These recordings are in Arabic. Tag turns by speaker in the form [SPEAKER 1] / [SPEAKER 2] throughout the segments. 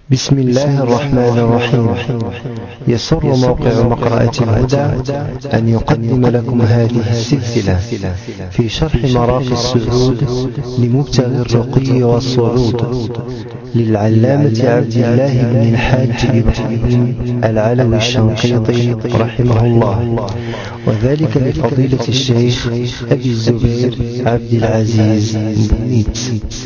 [SPEAKER 1] بسم الله الرحمن الرحيم. يسر موقع مقرأة الهدى أن يقدم لكم هذه السلسلة في شرح مراقي السعود لمبتغي الرقي والصعود للعلامة عبد الله بن الحاج إبراهيم العلوي الشنقيطي رحمه الله، وذلك لفضيلة الشيخ أبي الزبير عبد العزيز بنيت.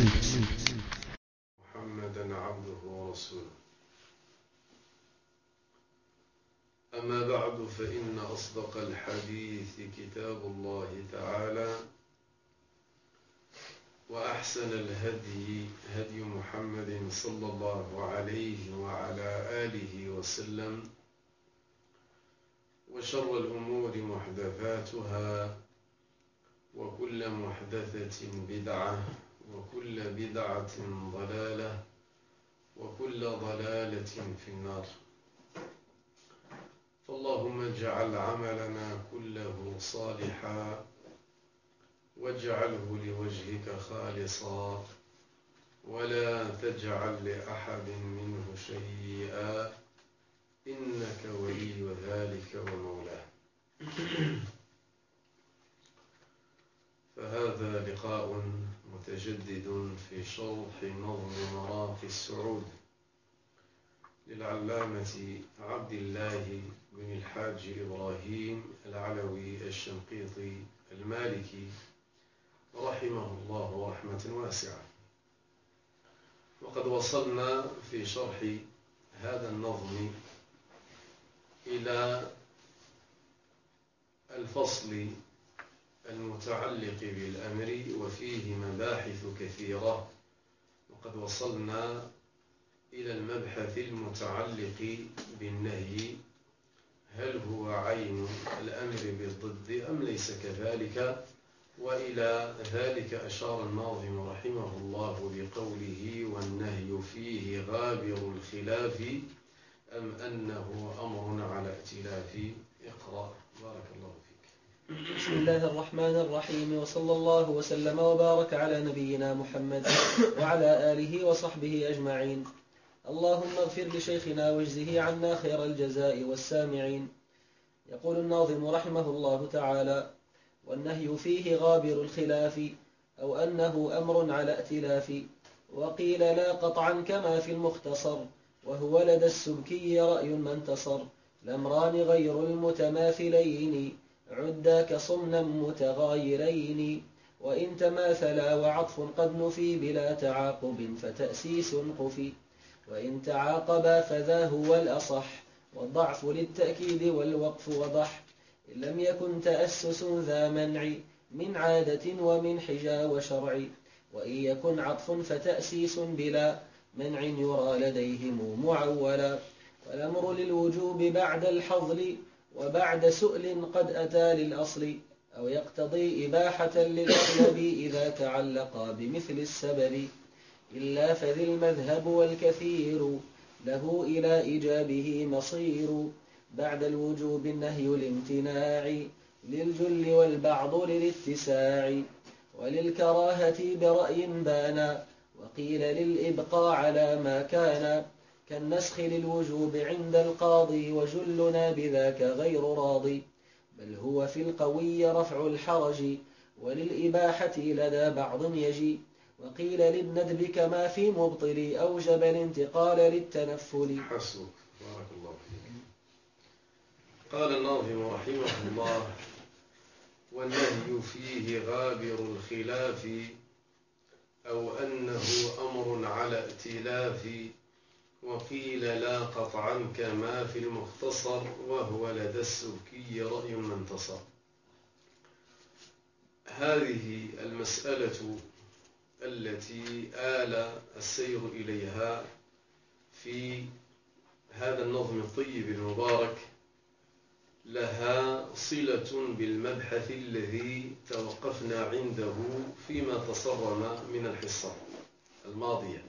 [SPEAKER 2] أما بعد، فإن أصدق الحديث كتاب الله تعالى، وأحسن الهدي هدي محمد صلى الله عليه وعلى آله وسلم، وشر الأمور محدثاتها، وكل محدثة بدعة، وكل بدعة ضلالة، وكل ضلالة في النار. فاللهم اجعل عملنا كله صالحا، واجعله لوجهك خالصا، ولا تجعل لأحد منه شيئا، إنك ولي ذلك ومولاه. فهذا لقاء متجدد في شرح نظم مراقي السعود للعلامة عبد الله بن الحاج إبراهيم العلوي الشنقيطي المالكي رحمه الله رحمة واسعة. وقد وصلنا في شرح هذا النظم إلى الفصل المتعلق بالأمر، وفيه مباحث كثيرة. وقد وصلنا إلى المبحث المتعلق بالنهي، هل هو عين الأمر بالضد أم ليس كذلك؟ وإلى ذلك أشار الناظم رحمه الله بقوله: والنهي فيه غابر الخلاف أم أنه أمر على ائتلاف. اقرأ بارك الله فيك.
[SPEAKER 3] بسم الله الرحمن الرحيم، وصلى الله وسلم وبارك على نبينا محمد وعلى آله وصحبه أجمعين. اللهم اغفر لشيخنا واجزه عنا خير الجزاء والسامعين. يقول الناظم رحمه الله تعالى: والنهي فيه غابر الخلاف أو أنه أمر على ائتلاف، وقيل لا قطعا كما في المختصر، وهو لدى السبكي رأي ما انتصر. الأمران غير المتماثلين عدا كصمنا متغايرين، وإن تماثلا وعطف قد نفي بلا تعاقب فتأسيس قفي، وإن تعاقبا فذا هو الأصح، والضعف للتأكيد والوقف وضح. إن لم يكن تأسس ذا منع من عادة ومن حجا وشرع، وإن يكن عطف فتأسيس بلا منع يرى لديهم معولا. والأمر للوجوب بعد الحظل وبعد سؤل قد أتى للأصل، أو يقتضي إباحة للأغلب إذا تعلق بمثل السبب. إلا فذي المذهب والكثير له إلى إيجابه مصير، بعد الوجوب النهي الامتناع للجل والبعض للاتساع. وللكراهة برأي بانا، وقيل للإبقاء على ما كان، كالنسخ للوجوب عند القاضي، وجلنا بذاك غير راضي. بل هو في القوي رفع الحرج، وللإباحة لدى بعض يجي. وقيل للندب كما في مبطل أوجب الانتقال للتنفل.
[SPEAKER 2] حسبك بارك الله فيك. قال الناظم رحمه الله: والنهي فيه غابر الخلاف أو أنه أمر على ائتلاف، وقيل لا قطعا كما في المختصر، وهو لدى السبكي رأي ما انتصر. هذه المسألة التي آل السير إليها في هذا النظم الطيب المبارك لها صلة بالمبحث الذي توقفنا عنده فيما تصرم من الحصة الماضية.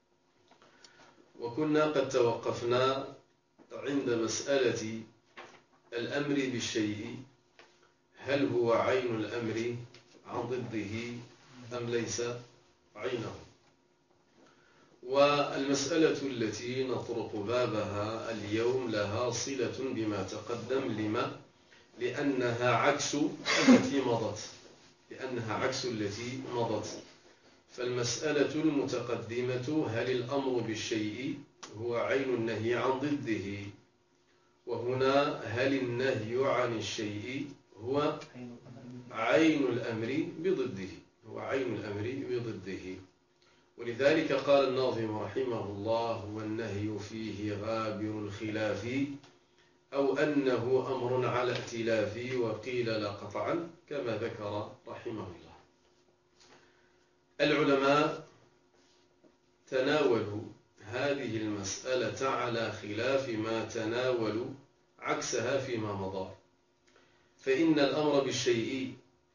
[SPEAKER 2] وكنا قد توقفنا عند مسألة الأمر بالشيء، هل هو عين الأمر عن ضده أم ليس عينه؟ والمسألة التي نطرق بابها اليوم لها صلة بما تقدم. لما؟ لأنها عكس التي مضت. فالمسألة المتقدمة: هل الأمر بالشيء هو عين النهي عن ضده؟ وهنا: هل النهي عن الشيء هو عين الأمر بضده. ولذلك قال الناظم رحمه الله: والنهي فيه غابر الخلاف، أو أنه أمر على ائتلاف، وقيل لا قطعا، كما ذكر رحمه الله. العلماء تناولوا هذه المسألة على خلاف ما تناولوا عكسها فيما مضى. فإن الأمر بالشيء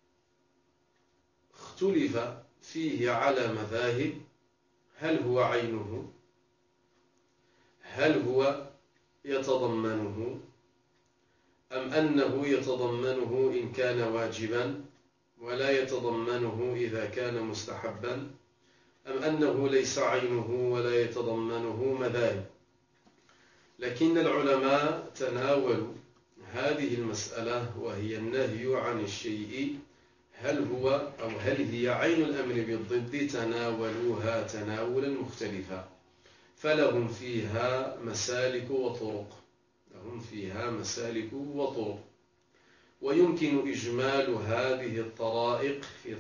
[SPEAKER 2] اختلف فيه على مذاهب: هل هو عينه؟ هل هو يتضمنه؟ أم أنه يتضمنه إن كان واجبا ولا يتضمنه إذا كان مستحبا؟ أم أنه ليس عينه ولا يتضمنه؟ مذاهب. لكن العلماء تناولوا هذه المسألة، وهي النهي عن الشيء، هل هي عين الأمر بالضد، تناولوها تناولا مختلفا، فلهم فيها مسالك وطرق. ويمكن إجمال هذه الطرائق في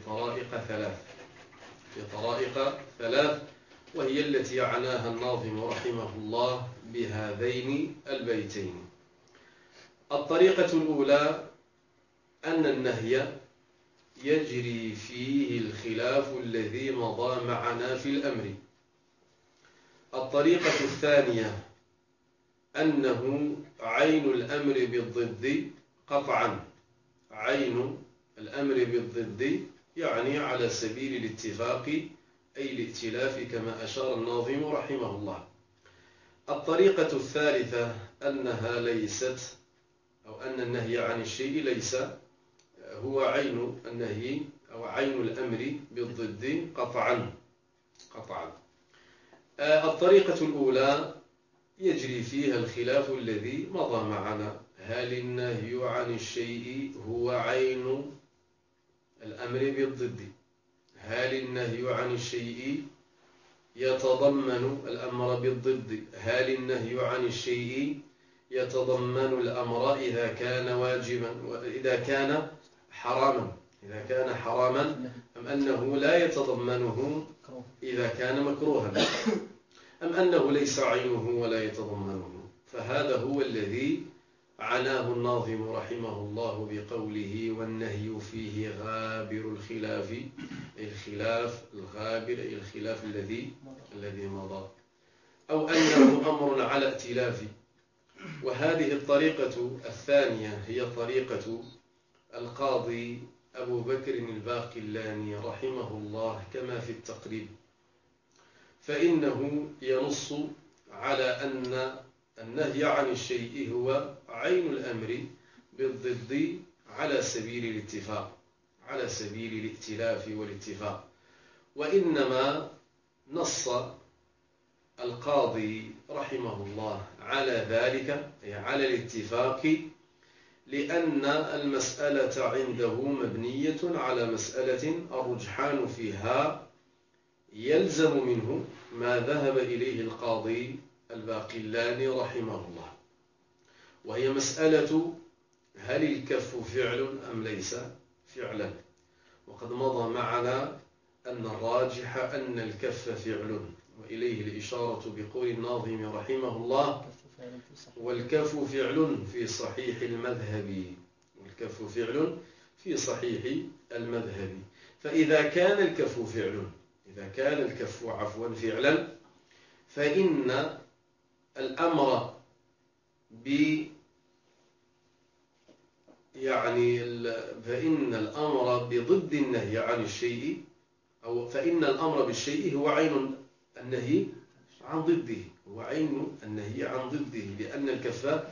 [SPEAKER 2] طرائق ثلاث، وهي التي عناها الناظم رحمه الله بهذين البيتين. الطريقة الأولى: أن النهي يجري فيه الخلاف الذي مضى معنا في الأمر. الطريقة الثانية: أنه عين الأمر بالضد قطعا. عين الأمر بالضد يعني على سبيل الاتفاق، أي الائتلاف، كما أشار الناظم رحمه الله. الطريقة الثالثة: أنها ليست، أو أن النهي عن الشيء ليس هو عين النهي أو عين الأمر بالضد قطعا. الطريقة الأولى يجري فيها الخلاف الذي مضى معنا: هل النهي عن الشيء هو عين الأمر بالضد؟ هل النهي عن الشيء يتضمن الأمر بالضد؟ هل النهي عن الشيء يتضمن الأمر إذا كان واجبا وإذا كان حراما، أم أنه لا يتضمنه إذا كان مكروها، أم أنه ليس عينه ولا يتضمنه؟ فهذا هو الذي عناه الناظم رحمه الله بقوله: والنهي فيه غابر الخلاف، الخلاف الغابر، أي الخلاف الذي مضى، أو أنه أمر على ائتلاف. وهذه الطريقة الثانية هي طريقة القاضي أبو بكر الباقلاني رحمه الله كما في التقريب، فإنه ينص على أن النهي عن الشيء هو عين الأمر بالضد على سبيل الاتفاق، على سبيل الائتلاف والاتفاق. وإنما نص القاضي رحمه الله على ذلك، أي على الاتفاق، لأن المسألة عنده مبنية على مسألة الرجحان فيها يلزم منه ما ذهب إليه القاضي الباقلاني رحمه الله، وهي مسألة: هل الكف فعل أم ليس فعلا؟ وقد مضى معنا أن الراجح أن الكف فعل، وإليه الإشارة بقول الناظم رحمه الله: والكف فعل في صحيح المذهب. والكف فعل في صحيح المذهب. فإذا كان الكف فعل، إذا كان الكف فعلا، فإن الأمر فإن الأمر بضد النهي عن الشيء، أو فإن الأمر بالشيء هو عين النهي عن ضده، هو عين النهي عن ضده، لأن الكف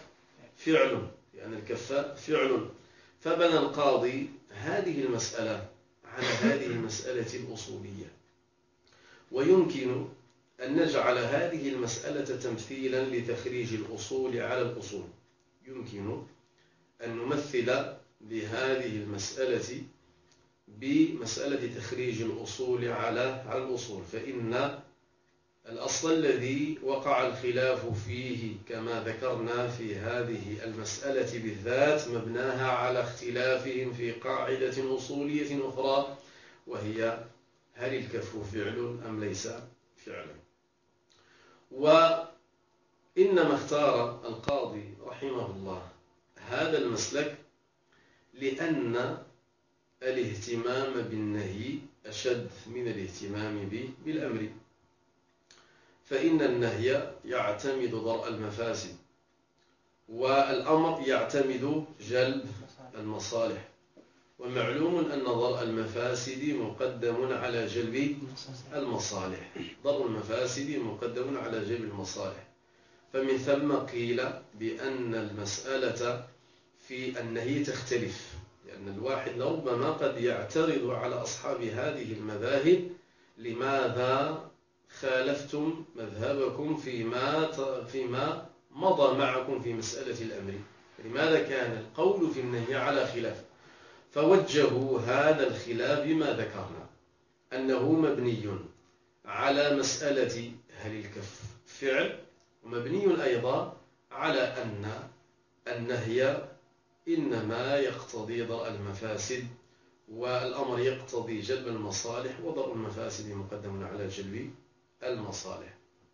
[SPEAKER 2] فعل. فبنى القاضي هذه المسألة على هذه المسألة الأصولية. ويمكن أن نجعل هذه المسألة تمثيلا لتخريج الأصول على الأصول. يمكن أن نمثل بهذه المسألة بمسألة تخريج الأصول على الأصول، فإن الأصل الذي وقع الخلاف فيه كما ذكرنا في هذه المسألة بالذات مبناها على اختلافهم في قاعدة أصولية أخرى، وهي هل الكف فعل أم ليس فعلا. وإنما اختار القاضي رحمه الله هذا المسلك لأن الاهتمام بالنهي أشد من الاهتمام بالأمر، فإن النهي يعتمد ضرء المفاسد، والأمر يعتمد جلب المصالح، ومعلوم أن ضرء المفاسد مقدم على جلب المصالح. ضرء المفاسد مقدم على جلب المصالح، فمن ثم قيل بأن المسألة في النهي تختلف، لأن الواحد لربما قد يعترض على أصحاب هذه المذاهب: لماذا خالفتم مذهبكم فيما مضى معكم في مسألة الأمر؟ لماذا كان القول في النهي على خلاف؟ فوجهوا هذا الخلاف بما ذكرنا، أنه مبني على مسألة هل الكف فعل، ومبني أيضا على أن النهي إنما يقتضي ضرء المفاسد، والأمر يقتضي جلب المصالح، وضرء المفاسد مقدم على جلب المصالح.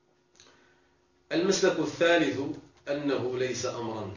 [SPEAKER 2] المسلك الثالث أنه ليس أمرا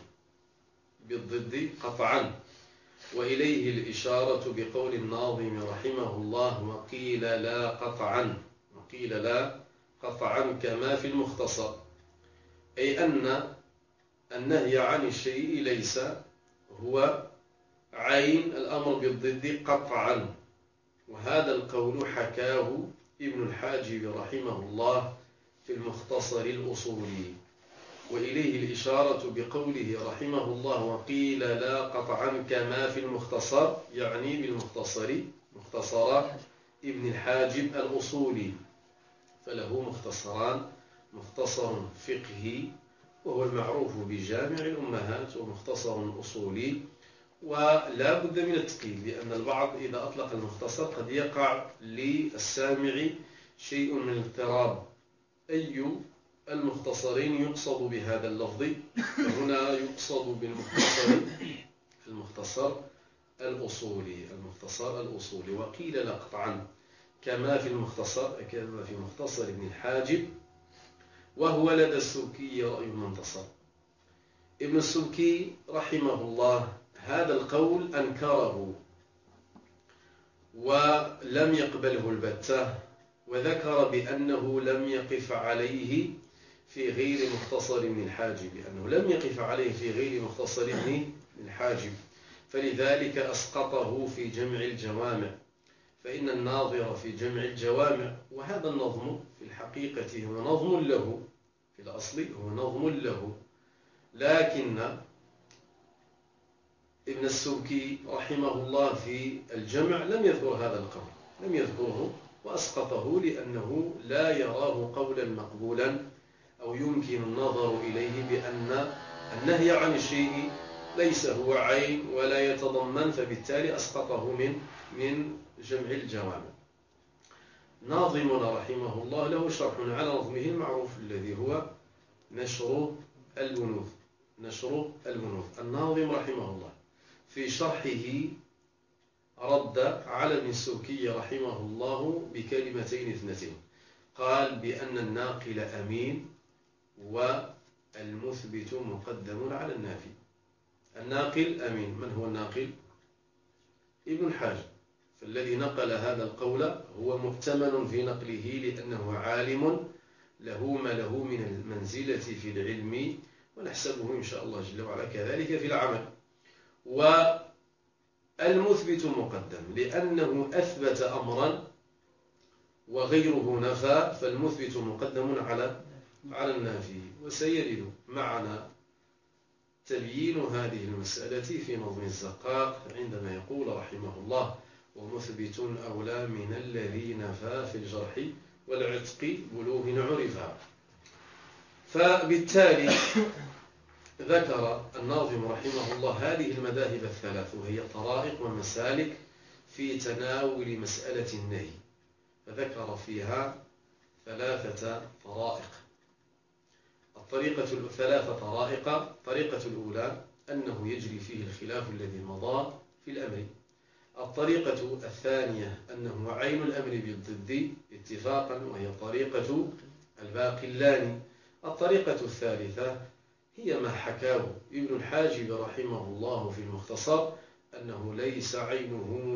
[SPEAKER 2] بالضد قطعا، وإليه الإشارة بقول الناظم رحمه الله: وقيل لا قطعا، وقيل لا قطعا كما في المختصر، أي أن النهي عن الشيء ليس هو عين الأمر بالضد قطعا. وهذا القول حكاه ابن الحاجب رحمه الله في المختصر الأصولي، وإليه الإشارة بقوله رحمه الله: وقيل لا قطعا كما في المختصر، يعني بالمختصر مختصر ابن الحاجب الأصولي، فله مختصران: مختصر فقهي وهو المعروف بجامع الأمهات، ومختصر أصولي. ولا بد من التقييد، لأن البعض إذا أطلق المختصر قد يقع للسامع شيء من الاضطراب: أي المختصرين يقصد بهذا اللفظ؟ فهنا يقصد بالمختصر المختصر الأصولي، المختصر الأصولي. وقيل لا قطعا كما في المختصر، كما في مختصر ابن الحاجب، وهو لدى السبكي رأي منتصر. ابن السبكي رحمه الله هذا القول أنكره ولم يقبله البتة، وذكر بأنه لم يقف عليه في غير مختصر ابن الحاجب، أنه لم يقف عليه في غير مختصر ابن الحاجب، فلذلك أسقطه في جمع الجوامع. فإن الناظر في جمع الجوامع، وهذا النظم في الحقيقة هو نظم له، في الأصل هو نظم له، لكن ابن السبكي رحمه الله في الجمع لم يذكر هذا القول، لم يذكره، وأسقطه لأنه لا يراه قولا مقبولا، أو يمكن النظر إليه بأن النهي عن الشيء ليس هو عين ولا يتضمن، فبالتالي أسقطه من جمع الجوامع. ناظمنا رحمه الله له شرح على نظمه المعروف الذي هو نشر البنوث. نشر البنوث. الناظم رحمه الله في شرحه رد على ابن السبكي رحمه الله بكلمتين اثنتين، قال بأن الناقل أمين والمثبت مقدم على النافي. الناقل أمين. من هو الناقل؟ ابن الحاجب، فالذي نقل هذا القول هو مؤتمن في نقله، لأنه عالم له ما له من المنزلة في العلم، ونحسبه إن شاء الله جل وعلا كذلك في العمل. والمثبت مقدم لأنه أثبت أمرا وغيره نفى، فالمثبت مقدم على النافي. وسيرد معنا تبيين هذه المسألة في نظم الزقاق عندما يقول رحمه الله: ومثبت أولى من الذي نفى في الجرح والعتق بلوغ عرفها. فبالتالي ذكر الناظم رحمه الله هذه المذاهب الثلاث، وهي طرائق ومسالك في تناول مسألة النهي، فذكر فيها ثلاثة طرائق. ثلاث طرائق. الطريقة الأولى أنه يجري فيه الخلاف الذي مضى في الأمر. الطريقة الثانية أنه عين الأمر بالضد اتفاقا، وهي طريقة الباقلاني. الطريقة الثالثة هي ما حكاه ابن الحاجب رحمه الله في المختصر، أنه ليس عينه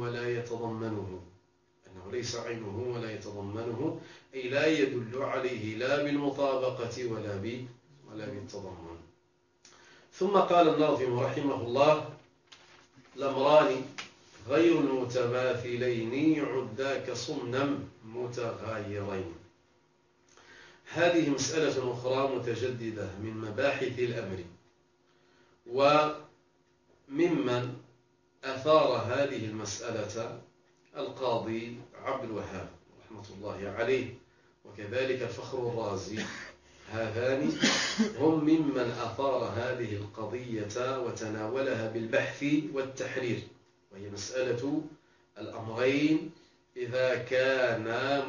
[SPEAKER 2] ولا يتضمنه، أي لا يدل عليه لا بالمطابقة ولا بالتضمن. ثم قال الناظم رحمه الله: الأمران غير المتماثلين عدا كصمنا متغايرين. هذه مسألة أخرى متجددة من مباحث الأمر، وممن أثار هذه المسألة القاضي عبد الوهاب رحمة الله عليه، وكذلك الفخر الرازي. هذان هم ممن أثار هذه القضية وتناولها بالبحث والتحرير، وهي مسألة الأمرين إذا كانا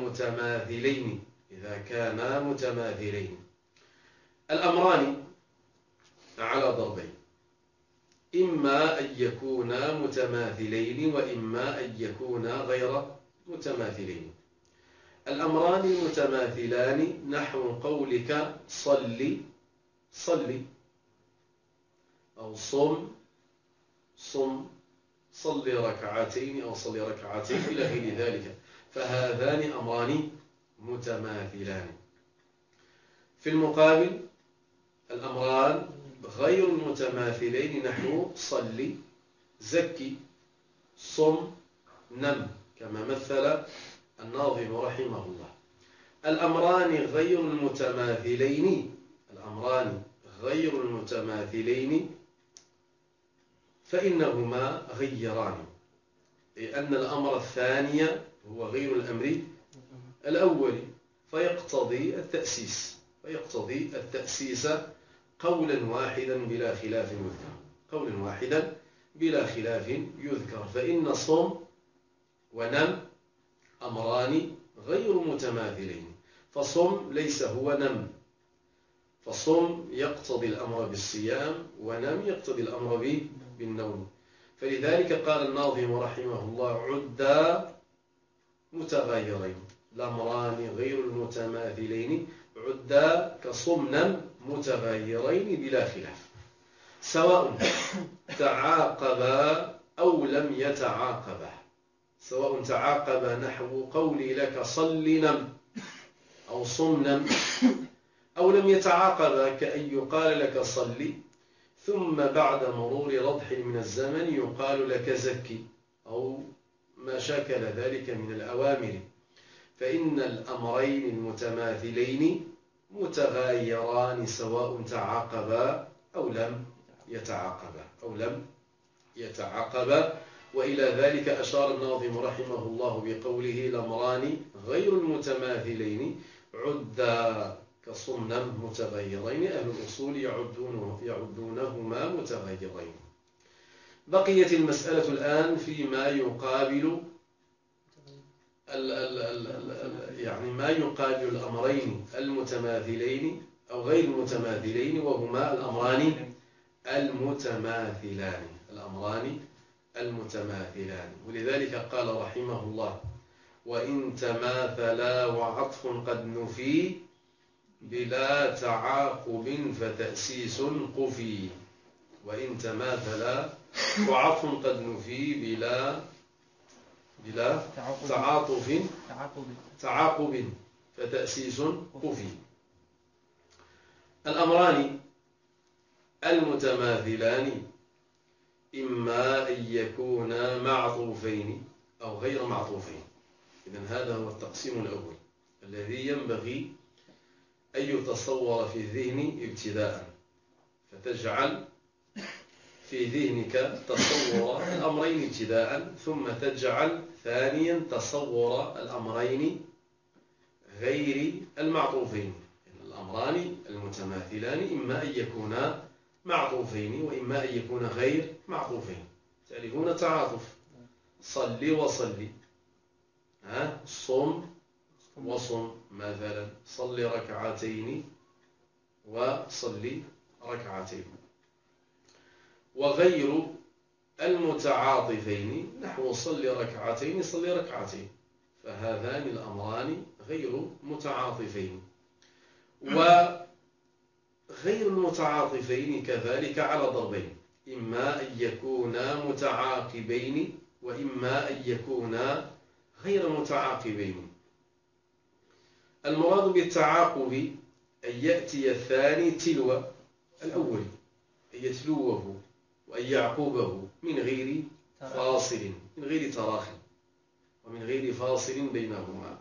[SPEAKER 2] متماثلين. الأمران على ضربين: إما أن يكونا متماثلين، وإما أن يكونا غير متماثلين. الأمران المتماثلان نحو قولك صل، أو صم، صل ركعتين أو صل ركعتين إلى غير ذلك، فهذان أمران متماثلان. في المقابل الأمران غير المتماثلين نحو صل، زكي، صم، نم، كما مثل الناظم رحمه الله. الأمران غير المتماثلين فإنهما غيران، لأن الأمر الثاني هو غير الأمر الأول، فيقتضي التأسيس قولا واحدا بلا خلاف يذكر. فإن صم ونم أمران غير متماثلين، فصم ليس هو نم، فصم يقتضي الأمر بالصيام، ونم يقتضي الأمر بالنوم. فلذلك قال الناظم رحمه الله: عدا متغايرين، الأمران غير المتماثلين عدا كصمنا متغايرين بلا خلاف، سواء تعاقبا أو لم يتعاقبا. سواء تعاقبا نحو قولي لك صل نم أو صم نم، أو لم يتعاقبا كأن يقال لك صل ثم بعد مرور رضح من الزمن يقال لك زكي، أو ما شاكل ذلك من الأوامر. فإن الأمرين المتماثلين متغايران سواء تعاقبا أو لم يتعاقبا. وإلى ذلك أشار الناظم رحمه الله بقوله: الأمران غير المتماثلين عدا كصمنا متغيرين. أهل الأصول يعدونهما متغيرين. بقيت المسألة الآن فيما يقابل ما يقابل الأمرين المتماثلين أو غير المتماثلين، وهما الأمران المتماثلان. ولذلك قال رحمه الله: وإن تماثلا وعطف قد نفي بلا تعاقب فتأسيس قفي. وإن تماثلا وعطف قد نفي بلا تعاقب فتأسيس قفي. الأمران المتماثلان إما أن يكونا معطوفين أو غير معطوفين. إذن هذا هو التقسيم الأول الذي ينبغي أن يتصور في الذهن ابتداء، فتجعل في ذهنك تصور الأمرين ابتداء، ثم تجعل ثانيا تصور الأمرين غير المعطوفين. الأمران المتماثلان إما أن يكونا معطوفين وإما أن يكونا غير معطوفين. تعرفون التعاطف، صل وصلي، صم وصم مثلا، صل ركعتين وصلي ركعتين. وغير المتعاطفين نحو صل ركعتين صل ركعتين، فهذان الأمران غير متعاطفين. وغير المتعاطفين كذلك على ضربين، إما أن يكونا متعاقبين وإما أن يكونا غير متعاقبين. المراد بالتعاقب أن يأتي الثاني تلو الأول، أن يتلوه وأن يعقوبه من غير فاصل، من غير تراخي ومن غير فاصل بينهما.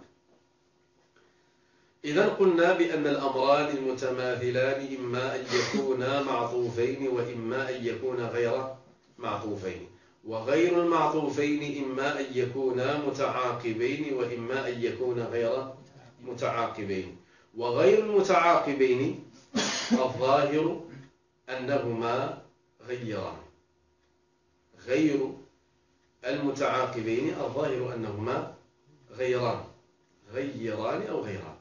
[SPEAKER 2] إذا قلنا بأن الأمران المتماثلان إما أن يكونا معطوفين وإما أن يكونا غير معطوفين. وغير المعطوفين إما أن يكونا متعاقبين وإما أن يكونا غير متعاقبين. وغير المتعاقبين الظاهر أنهما غيران. غير المتعاقبين الظاهر أنهما غيران أو غيران.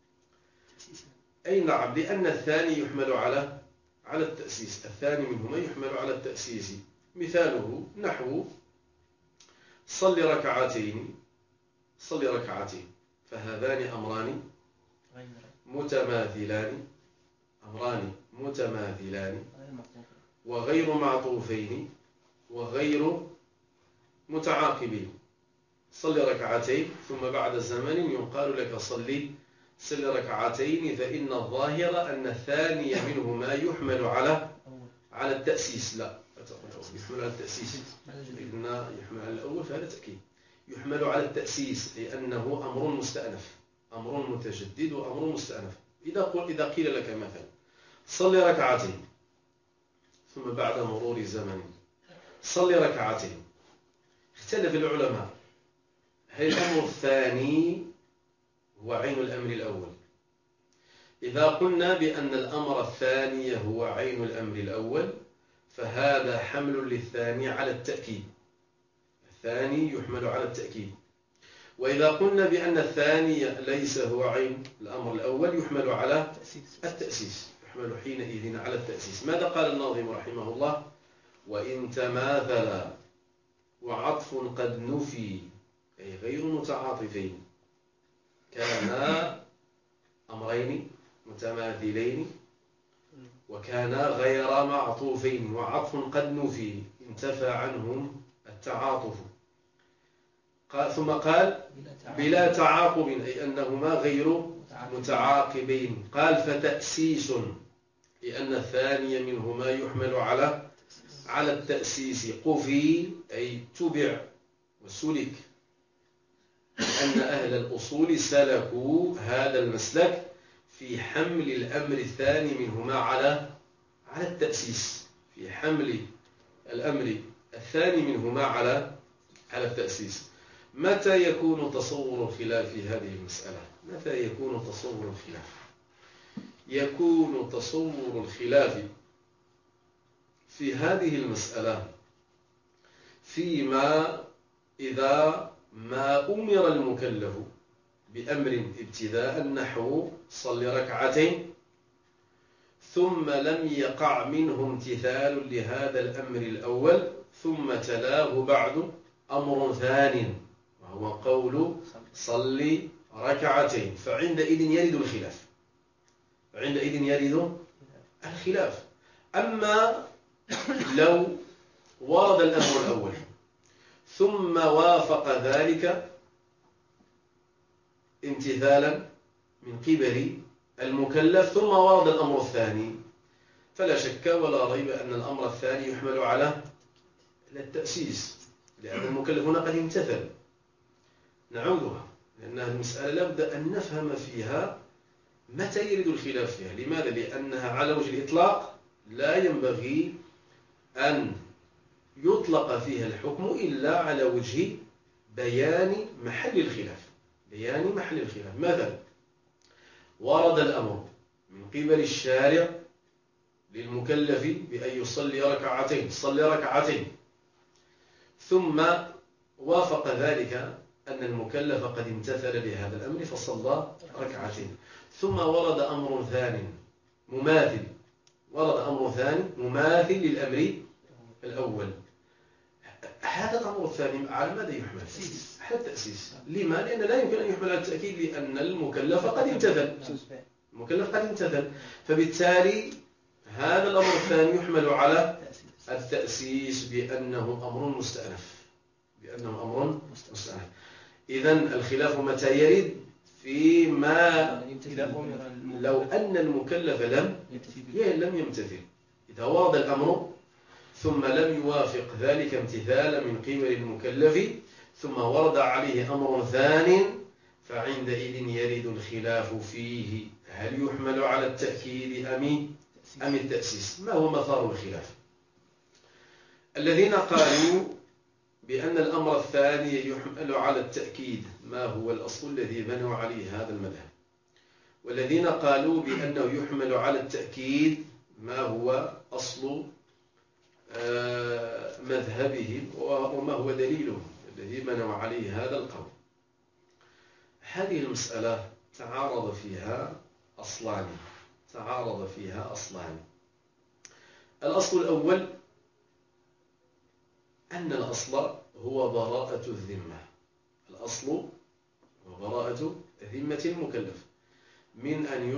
[SPEAKER 2] أي نعم، لأن الثاني يحمل على التأسيس، الثاني منهما يحمل على التأسيس. مثاله نحو صل ركعتين صل ركعتين، فهذان أمران متماثلان وغير معطوفين وغير متعاقبين. صل ركعتين ثم بعد زمن يقال لك صل ركعتين، فإن الظاهر أن الثاني منهما يحمل على التأسيس. لا يحمل على التأسيس، قلنا يحمل على الأول فهذا تأكيد. يحمل على التأسيس لأنه أمر مستأنف، أمر متجدد وأمر مستأنف. إذا قيل لك مثلا صل ركعتين ثم بعد مرور زمن صل ركعتين، اختلف العلماء هل الأمر الثاني هو عين الأمر الأول؟ إذا قلنا بأن الأمر الثاني هو عين الأمر الأول فهذا حمل للثاني على التأكيد، الثاني يحمل على التأكيد. وإذا قلنا بأن الثاني ليس هو عين الأمر الأول يحمل على التأسيس، يحمل حينئذ على التأسيس. ماذا قال الناظم رحمه الله؟ وإن تماثل وعطف قد نفي، أي غير متعاطفين، كانا أمرين متماثلين وكانا غير معطوفين وعطف قد نفي انتفى عنهم التعاطف. ثم قال بلا تعاقب، أي أنهما غير متعاقبين. قال فتأسيس، لأن الثاني منهما يحمل على التأسيس. قفي أي تبع وسلك، أن أهل الأصول سلكوا هذا المسلك في حمل الأمر الثاني منهما على التأسيس، في حمل الأمر الثاني منهما على التأسيس. متى يكون تصور الخلاف في هذه المسألة؟ متى يكون تصور الخلاف؟ يكون تصور الخلاف في هذه المسألة فيما إذا ما أمر المكلف بأمر ابتداء نحو صل ركعتين ثم لم يقع منه امتثال لهذا الأمر الأول ثم تلاه بعد أمر ثان وهو قول صل ركعتين، فعندئذ يرد الخلاف، أما لو ورد الأمر الأول ثم وافق ذلك امتثالا من قبل المكلف ثم ورد الأمر الثاني، فلا شك ولا ريب أن الأمر الثاني يحمل على التأسيس، لأن المكلف هنا قد امتثل. نعودها، لأن المسألة لابد أن نفهم فيها متى يرد الخلاف فيها. لماذا؟ لأنها على وجه الإطلاق لا ينبغي أن يطلق فيها الحكم إلا على وجه بيان محل الخلاف. مثلا ورد الأمر من قبل الشارع للمكلف بأن يصلي ركعتين، ثم وافق ذلك أن المكلف قد امتثل بهذا الأمر فصلى ركعتين، ثم ورد أمر ثاني مماثل للأمر الأول. هذا الأمر الثاني على ماذا يحمل؟ على التأسيس. لما؟ لأن لا يمكن أن يحمل على التأكيد، لأن المكلف قد امتثل. فبالتالي هذا الأمر الثاني يحمل على التأسيس بأنه أمر مستأنف. إذن الخلاف متى يرد؟ فيما لو أن المكلف لم يمتثل. إذا ورد الأمر ثم لم يوافق ذلك امتثالا من قبل المكلف، ثم ورد عليه أمر ثانٍ، فعندئذ يرد الخلاف فيه هل يحمل على التأكيد أم التأسيس. ما هو مثار الخلاف؟ الذين قالوا بأن الأمر الثاني يحمل على التأكيد ما هو الأصل الذي بنوا عليه هذا المذهب، والذين قالوا بأنه يحمل على التأكيد ما هو أصل مذهبهم وما هو دليلهم الذي بنوا عليه هذا القول. هذه المسألة تعارض فيها أصلان. الأصل الأول أن الأصل هو براءة الذمة. الأصل هو براءة ذمة المكلف من أن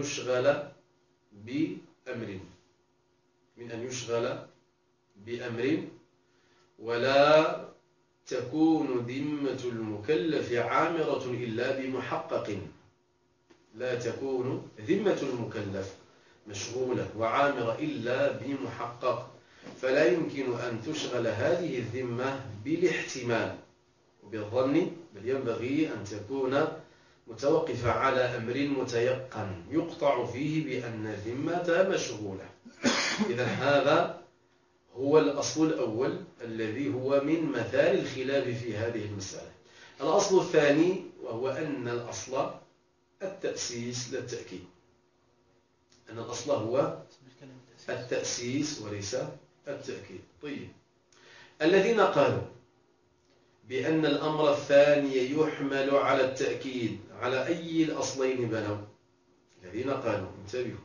[SPEAKER 2] يشغل بأمر ولا تكون ذمة المكلف عامرة إلا بمحقق. لا تكون ذمة المكلف مشغولة وعامرة إلا بمحقق، فلا يمكن أن تشغل هذه الذمة بالاحتمال وبالظن، بل ينبغي أن تكون متوقفة على أمر متيقن يقطع فيه بأن الذمة مشغولة. إذا هذا هو الأصل الأول الذي هو من مثال الخلاف في هذه المسألة. الأصل الثاني وهو أن الأصل التأسيس لا التأكيد، أن الأصل هو التأسيس وليس التأكيد. طيب، الذين قالوا بأن الأمر الثاني يحمل على التأكيد على أي الأصلين بنوا؟ الذين قالوا انتبهوا،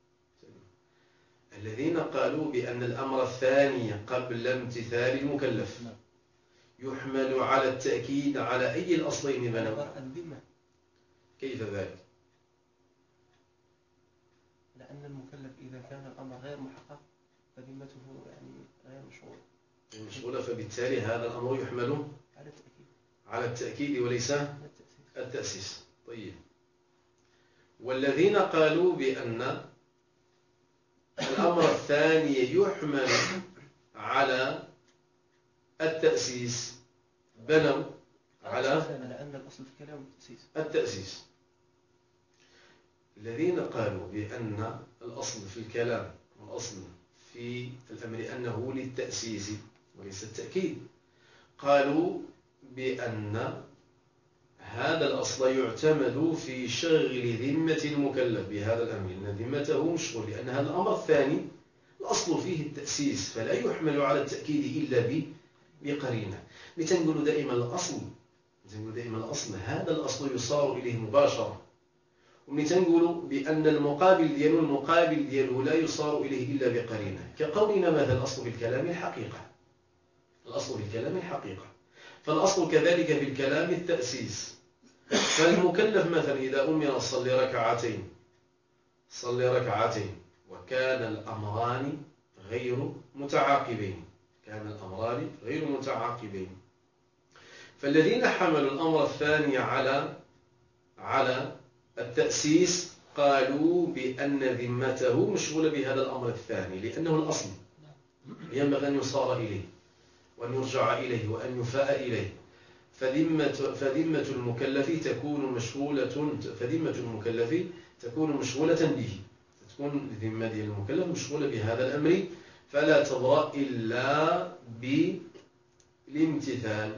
[SPEAKER 2] الذين قالوا بأن الأمر الثاني قبل امتثال المكلف يحمل على التأكيد على أي الأصلين بنوا؟ كيف ذلك؟
[SPEAKER 4] لأن المكلف إذا كان الأمر غير محقق فذمته غير مشغولة،
[SPEAKER 2] فبالتالي هذا الأمر يحمل على التأكيد وليس التأسيس. طيب، والذين قالوا بأن الأمر الثاني يحمل على التأسيس بنوا على
[SPEAKER 4] أن الأصل في الكلام
[SPEAKER 2] التأسيس. الذين قالوا بأن الأصل في الكلام والأصل في الأمر أنه للتأسيس وليس التأكيد، قالوا بأن هذا الأصل يعتمد في شغل ذمة المكلف بهذا الأمر، أن ذمته مشغول، لأن هذا الأمر الثاني الأصل فيه التأسيس فلا يحمل على التأكيد إلا بقرينة. لتنقل دائما الأصل هذا الأصل يصار إليه مباشرة، ونتنقل بأن المقابل دياله لا يصار إليه إلا بقرينة، كقولنا ماذا الأصل في الكلام الحقيقة. فالأصل كذلك في الكلام التأسيس. فالمكلف مثلا إذا أمر صلي ركعتين وكان الأمران غير متعاقبين، فالذين حملوا الأمر الثاني على التأسيس قالوا بأن ذمته مشغولة بهذا الأمر الثاني، لأنه الأصل ينبغي أن يصار إليه وأن يرجع إليه وأن يفاء إليه. فذمة المكلف تكون مشغولة به، تكون ذمة المكلف مشغولة بهذا الأمر، فلا تبرأ إلا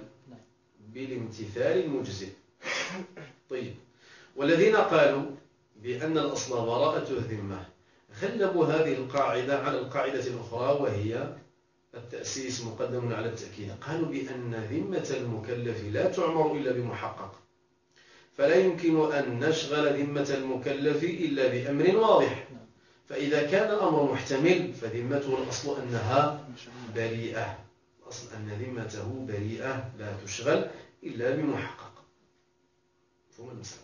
[SPEAKER 2] بالامتثال المجزئ. طيب، والذين قالوا بأن الأصل براءة الذمة غلبوا هذه القاعدة على القاعدة الأخرى وهي التأسيس مقدم على التأكيد. قالوا بأن ذمة المكلف لا تعمر إلا بمحقق، فلا يمكن أن نشغل ذمة المكلف إلا بأمر واضح. فإذا كان الأمر محتمل فذمته الأصل أنها بريئة، الأصل أن ذمته بريئة لا تشغل إلا بمحقق. فهم المسألة.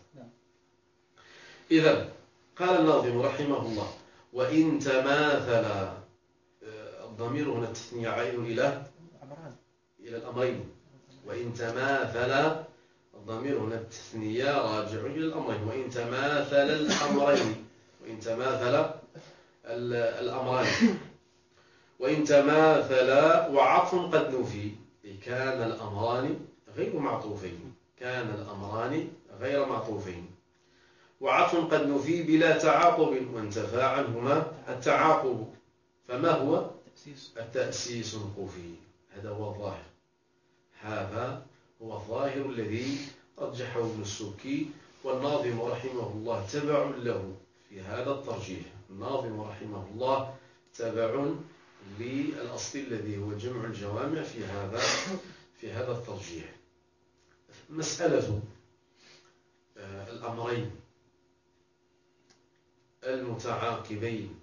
[SPEAKER 2] إذن قال الناظم رحمه الله: وإن تماثل، الضمير هنا التثنية عائد إلى الأمرين. وإن تماثل، الضمير هنا التثنية راجع إلى الأمرين. وإن تماثل الأمرين، وإن تماثل الأمران، وإن تماثل وعطف قد نفي، كان الأمران غير معطوفين، كان الأمران غير معطوفين، وعطف قد نفي بلا تعاقب، وانتفى عنهما التعاقب، فما هو؟ التأسيس القفي. هذا هو الظاهر، هذا هو الظاهر الذي رجحه ابن السبكي، والناظم رحمه الله تبع له في هذا الترجيح. الناظم رحمه الله تبع للأصل الذي هو جمع الجوامع في هذا الترجيح. مسألة الأمرين المتعاقبين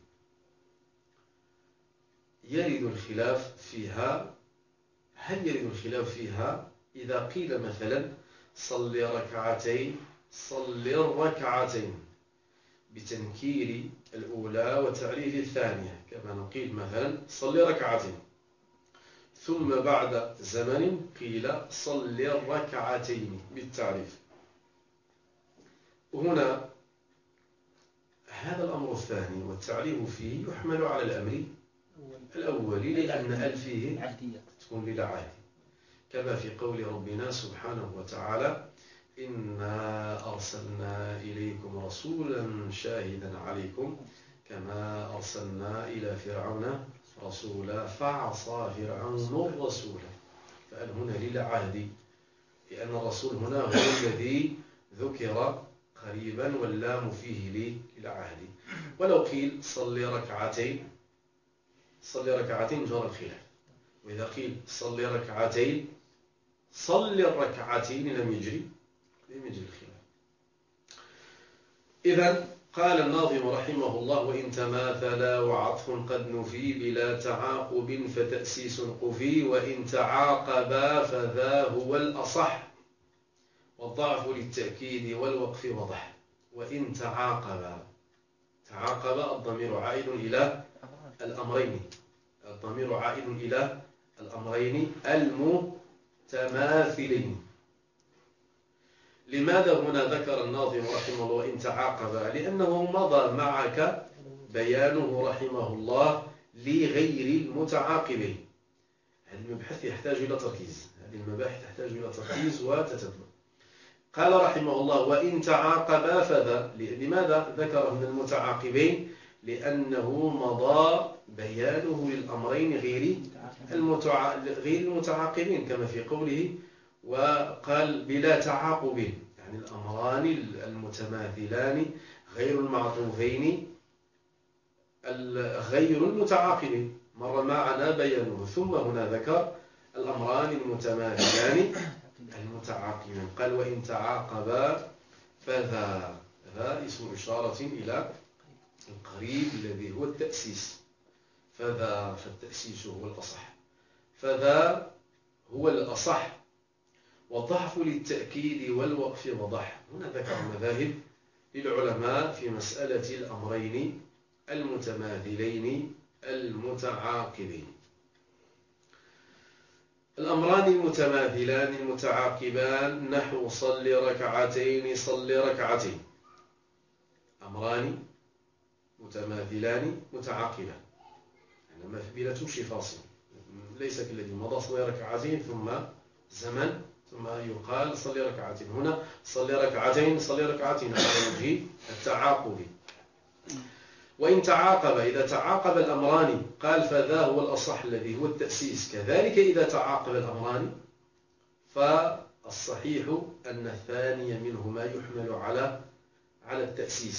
[SPEAKER 2] يرد الخلاف فيها. هل يرد الخلاف فيها إذا قيل مثلا صل ركعتين، صل الركعتين بتنكير الأولى وتعريف الثانية، كما نقول مثلا صل ركعتين، ثم بعد زمن قيل صل الركعتين بالتعريف. هنا هذا الأمر الثاني والتعريف فيه يحمل على الأمر الأولي، لأن ال فيه تكون للعهد، كما في قول ربنا سبحانه وتعالى: إنا أرسلنا إليكم رسولا شاهدا عليكم كما أرسلنا إلى فرعون رسولا فعصى فرعون الرسول. فأل هنا للعهد، لأن الرسول هنا هو الذي ذكر قريبا، واللام فيه للعهد. ولو قيل صل ركعتين، صل ركعتين جرى الخلاف، وإذا قيل صل ركعتين، صل الركعتين لم يجري الخلاف. إذن قال الناظم رحمه الله: وإن تماثل وعطف قد نفي بلا تعاقب فتأسيس قفي، وإن تعاقبا فذا هو الأصح والضعف للتأكيد والوقف وضح. وإن تعاقبا، تعاقب الضمير عائد إلى الأمرين، الضمير عائد إلى الأمرين المتماثلين. لماذا هنا ذكر الناظم رحمه الله وإن تعاقب؟ لأنه مضى معك بيانه رحمه الله لغير المتعاقبين. هذه المبحث يحتاج إلى تركيز، هذه المباحث تحتاج إلى تركيز وتتبع. قال رحمه الله: وإن تعاقبا فذا. لماذا ذكر من المتعاقبين؟ لأنه مضى بيانه للأمرين غير المتعاقبين، كما في قوله: وقال بلا تعاقب، يعني الأمران المتماثلان غير المعطوفين غير المتعاقبين، مر معنا بيانه. ثم هنا ذكر الأمران المتماثلان المتعاقبين، قال: وإن تعاقبا فذا. ذا اسم إشارة إلى القريب الذي هو التأسيس، فذا، فالتأسيس هو الأصح، فذا هو الأصح والضعف للتأكيد والوقف وضح. هنا ذكر مذاهب للعلماء في مسألة الأمرين المتماثلين المتعاقبين. الأمران المتماثلان المتعاقبان نحو صل ركعتين، صل ركعتين. أمران متماثلان متعاقبان، يعني ما بلا تمشي فاصل، ليس كالذي مضى صل ركعتين ثم زمن ثم يقال صل ركعتين. هنا صل ركعتين، صل ركعتين على وجه التعاقب. وإن تعاقب، إذا تعاقب الأمران قال فذا هو الأصح الذي هو التأسيس. كذلك إذا تعاقب الأمران فالصحيح أن الثاني منهما يحمل على التأسيس،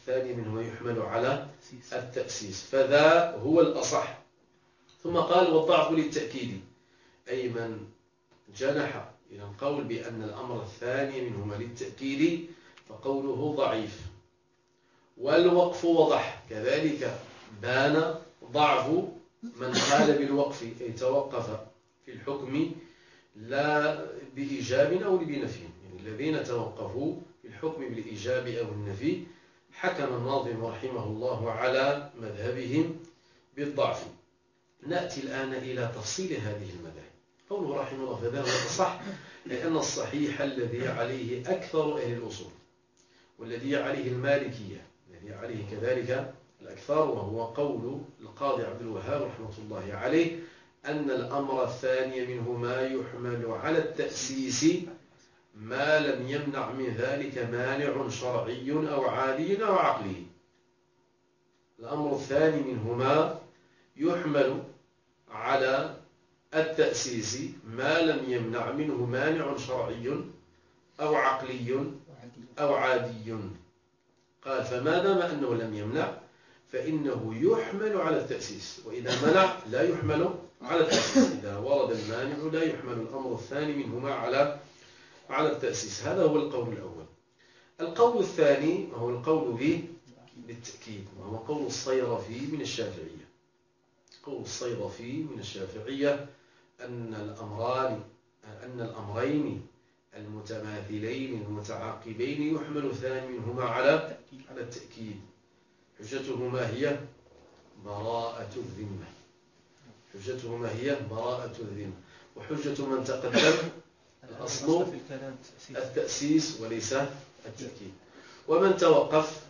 [SPEAKER 2] الثاني منهما يحمل على التأسيس، فذا هو الأصح. ثم قال والضعف للتأكيد، أي من جنح إلى القول بأن الأمر الثاني منهما للتأكيد فقوله ضعيف. والوقف وضح، كذلك بان ضعف من قال بالوقف، أي توقف في الحكم لا بإيجاب أو بنفي، يعني الذين توقفوا في الحكم بالإيجاب أو النفي حكم الناظم رحمه الله على مذهبهم بالضعف. نأتي الآن إلى تفصيل هذه المذاهب. قوله رحمه الله فذا هو الصح، لأن الصحيح الذي عليه أكثر أهل الأصول، والذي عليه المالكية، الذي عليه كذلك الأكثر، وهو قول القاضي عبد الوهاب رحمة الله عليه، أن الأمر الثاني منه ما يحمل على التأسيس ما لم يمنع من ذلك مانع شرعي أو عادي أو عقلي. الأمر الثاني منهما يحمل على التأسيس ما لم يمنع منه مانع شرعي أو عقلي أو عادي. قال فما دام أنه لم يمنع فإنه يحمل على التأسيس، وإذا منع لا يحمل على التأسيس. إذا ورد المانع لا يحمل الأمر الثاني منهما على التأسيس. هذا هو القول الأول. القول الثاني وهو القول بالتأكيد، وهو قول الصيرفي من الشافعية. قول الصيرفي من الشافعية أن الأمرين المتماثلين المتعاقبين يحمل الثاني منهما على التأكيد. حجتهما هي براءة الذمة. حجتهما هي براءة الذمة، وحجة من تقدم الأصل التأسيس وليس التأكيد. ومن توقف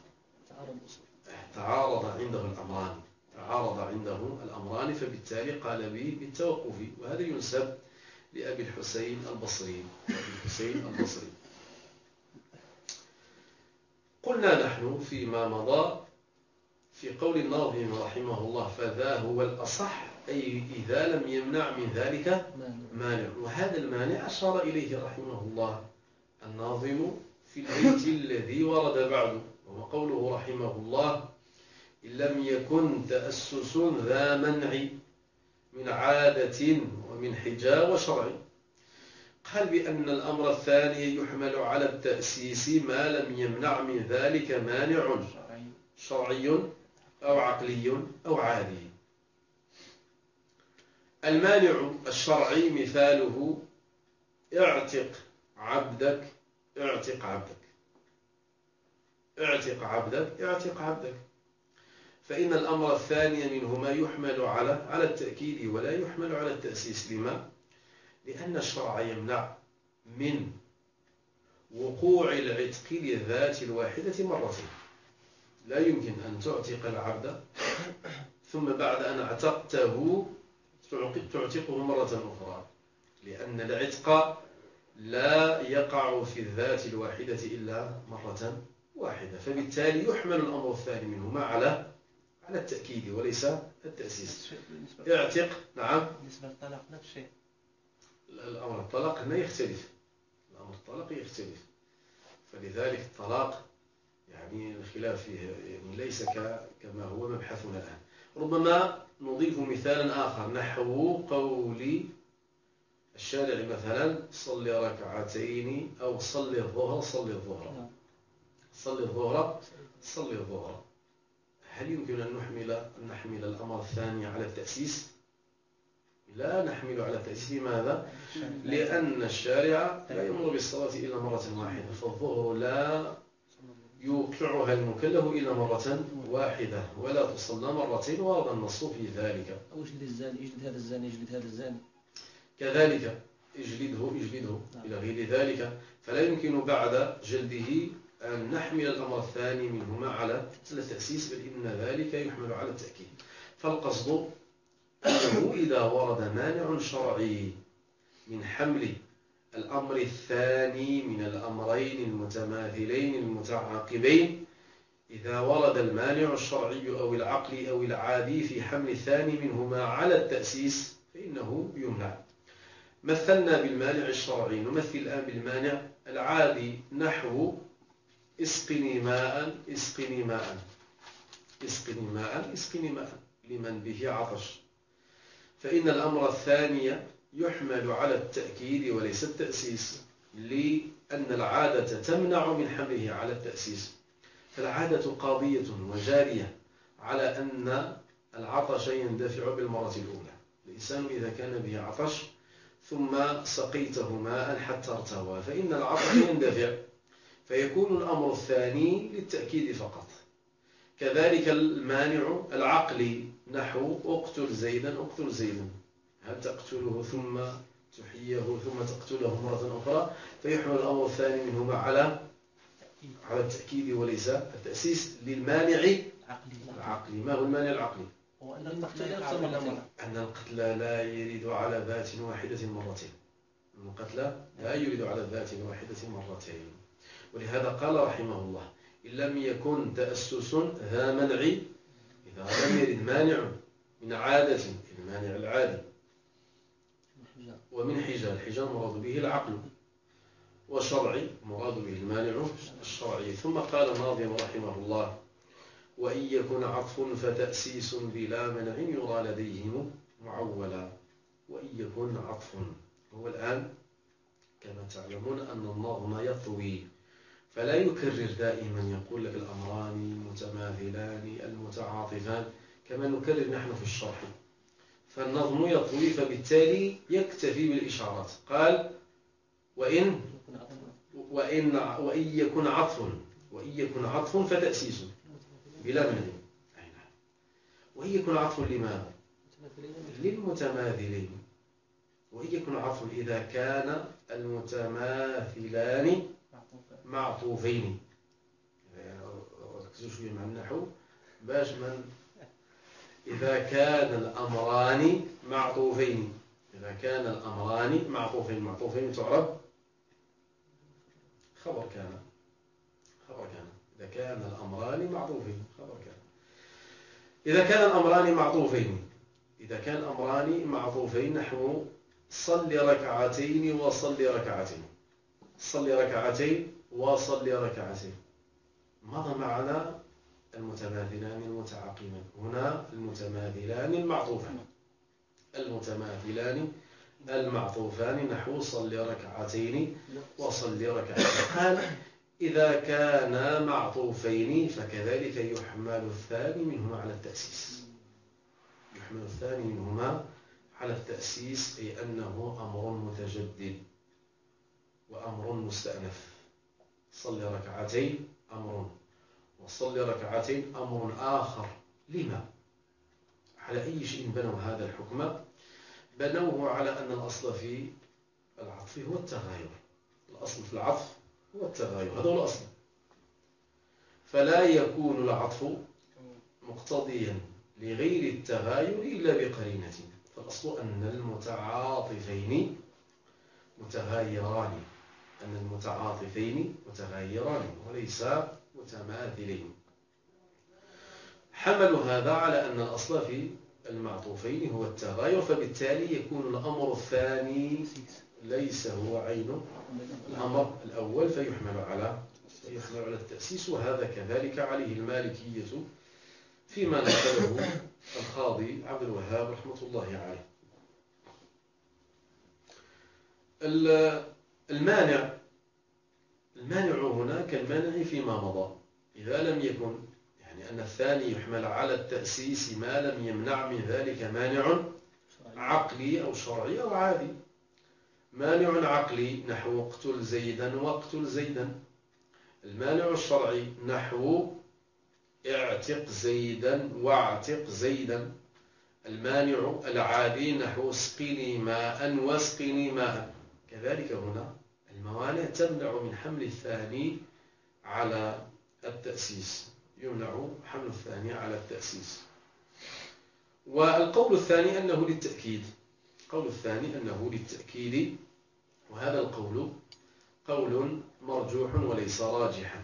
[SPEAKER 2] تعارض عنده الأمران، فبالتالي قال به بالتوقف، وهذا ينسب لأبي الحسين البصري. قلنا نحن فيما مضى في قول الناظم رحمه الله فذا هو الأصح، أي إذا لم يمنع من ذلك مانع. وهذا المانع أشار إليه رحمه الله الناظم في البيت الذي ورد بعده، وهو قوله رحمه الله إن لم يكن تأسس ذا منع من عادة ومن حجاب وشرع. قال بأن الأمر الثاني يحمل على التأسيس ما لم يمنع من ذلك مانع شرعي أو عقلي أو عادي. المانع الشرعي مثاله اعتق عبدك. فإن الأمر الثاني منهما يحمل على التأكيد ولا يحمل على التأسيس. لما؟ لأن الشرع يمنع من وقوع العتق للذات الواحدة مرتين. لا يمكن أن تعتق العبد ثم بعد أن اعتقته تعتقه مرة أخرى، لأن العتق لا يقع في الذات الواحدة إلا مرة واحدة. فبالتالي يحمل الأمر الثاني منهما على التأكيد وليس التأسيس. اعتق. نعم.
[SPEAKER 4] بالنسبة للطلاق نفس الشيء.
[SPEAKER 2] الأمر الطلاق هنا يختلف. فلذلك الطلاق يعني الخلاف فيه يعني ليس كما هو مبحثنا الآن. ربما نضيف مثالا آخر نحو قول الشارع مثلا صل ركعتين أو صل الظهر. هل يمكن أن نحمل الأمر الثاني على التأسيس؟ لا نحمل على التأسيس. لماذا؟ لأن الشارع لا يأمر بالصلاة إلا مرة واحدة، فالظهر لا يوقعها المكلف إلا مرة واحدة ولا تصلى مرتين، ورد النص في ذلك.
[SPEAKER 3] أو اجلد الزاني، اجلد هذا الزاني
[SPEAKER 2] كذلك اجلده إلى غير ذلك. فلا يمكن بعد جلده أن نحمل الأمر الثاني منهما على التأسيس، بل إن ذلك يحمل على التأكيد. فالقصد أنه إذا ورد مانع شرعي من حمل الأمر الثاني من الأمرين المتماثلين المتعاقبين، إذا ورد المانع الشرعي أو العقلي أو العادي في حمل الثاني منهما على التأسيس فإنه يمنع. مثلنا بالمانع الشرعي، نمثل الآن بالمانع العادي، نحو اسقني ماء اسقني ماء اسقني ماء اسقني ماء لمن به عطش. فإن الأمر الثاني يحمل على التأكيد وليس التأسيس، لأن العادة تمنع من حمله على التأسيس. فالعادة قاضية وجارية على أن العطش يندفع بالمرة الأولى. الإنسان إذا كان به عطش ثم سقيته ماء حتى ارتوى فإن العطش يندفع، فيكون الأمر الثاني للتأكيد فقط. كذلك المانع العقلي نحو اقتل زيدا اقتل زيدا، هل تقتله ثم تحييه ثم تقتله مرة أخرى؟ فيحمل الأمر الثاني منهما على التأكيد وليس التأسيس للمانع العقلي. ما هو المانع العقلي؟
[SPEAKER 4] هو أن القتل
[SPEAKER 2] لا يرد على ذات واحدة مرتين. القتل لا يرد على ذات واحدة مرتين. ولهذا قال رحمه الله إن لم يكن تأسس ذا منع، إذا لم يرد مانع من عادة المانع العادي ومن حجة، الحجة مراد به العقل، وشرعي مراد به المانع الشرعي. ثم قال الناظم رحمه الله وإن يكن عطف فتأسيس بلا منع يرى لديهم معولا. وإن يكن عطف، هو الآن كما تعلمون أن النظم يطوي فلا يكرر دائما، يقول لك الأمران متماثلان المتعاطفان كما نكرر نحن في الشرح. فالنظم يطوي فبالتالي يكتفي بالإشارات. قال وإن يكن عطف فتأسيس بلا منع. وإن يكن عطف لماذا؟ للمتماثلين. وإن يكن عطف إذا كان المتماثلان معطوفين. ركزوا شوية مع النحو باش من إذا كان الأمران معطوفين. إذا كان الأمران معطوفين تعرب خبر كان. إذا كان الأمران معطوفين خبر كان. إذا كان الأمران معطوفين نحو صل ركعتين وصل ركعتين. صل ركعتين وصل ركعتين. ماذا معنى المتماثلان المتعاقبان؟ هنا المتماثلان المعطوفان نحو صل ركعتين وصل ركعتين. قال إذا كان معطوفين فكذلك يحمل الثاني منهما على التأسيس. أي أنه أمر متجدد وأمر مستأنف. صل ركعتين أمر وصل ركعتين أمر آخر. لما؟ على أي شيء بنوا هذا الحكم؟ بنوه على أن الأصل في العطف هو التغاير. الأصل في العطف هو التغاير، هذا هو الأصل. فلا يكون العطف مقتضيا لغير التغاير إلا بقرينة. فالأصل أن المتعاطفين متغايران وليس متماثلين. حملوا هذا على أن الأصل في المعطوفين هو التغاير، فبالتالي يكون الأمر الثاني ليس هو عين الأمر الأول فيحمل على التأسيس. وهذا كذلك عليه المالكية فيما نقله القاضي عبد الوهاب رحمة الله عليه. المانع هنا كالمانع فيما مضى. إذا لم يكن يعني أن الثاني يحمل على التأسيس ما لم يمنع من ذلك مانع عقلي أو شرعي أو عادي. مانع عقلي نحو اقتل زيدا واقتل زيدا. المانع الشرعي نحو اعتق زيدا واعتق زيدا. المانع العادي نحو اسقني ماء واسقني ماء. كذلك هنا الموانع تمنع من حمل الثاني على التأسيس، يمنع حمل الثاني على التأسيس. والقول الثاني أنه للتأكيد. وهذا القول قول مرجوح وليس راجحا.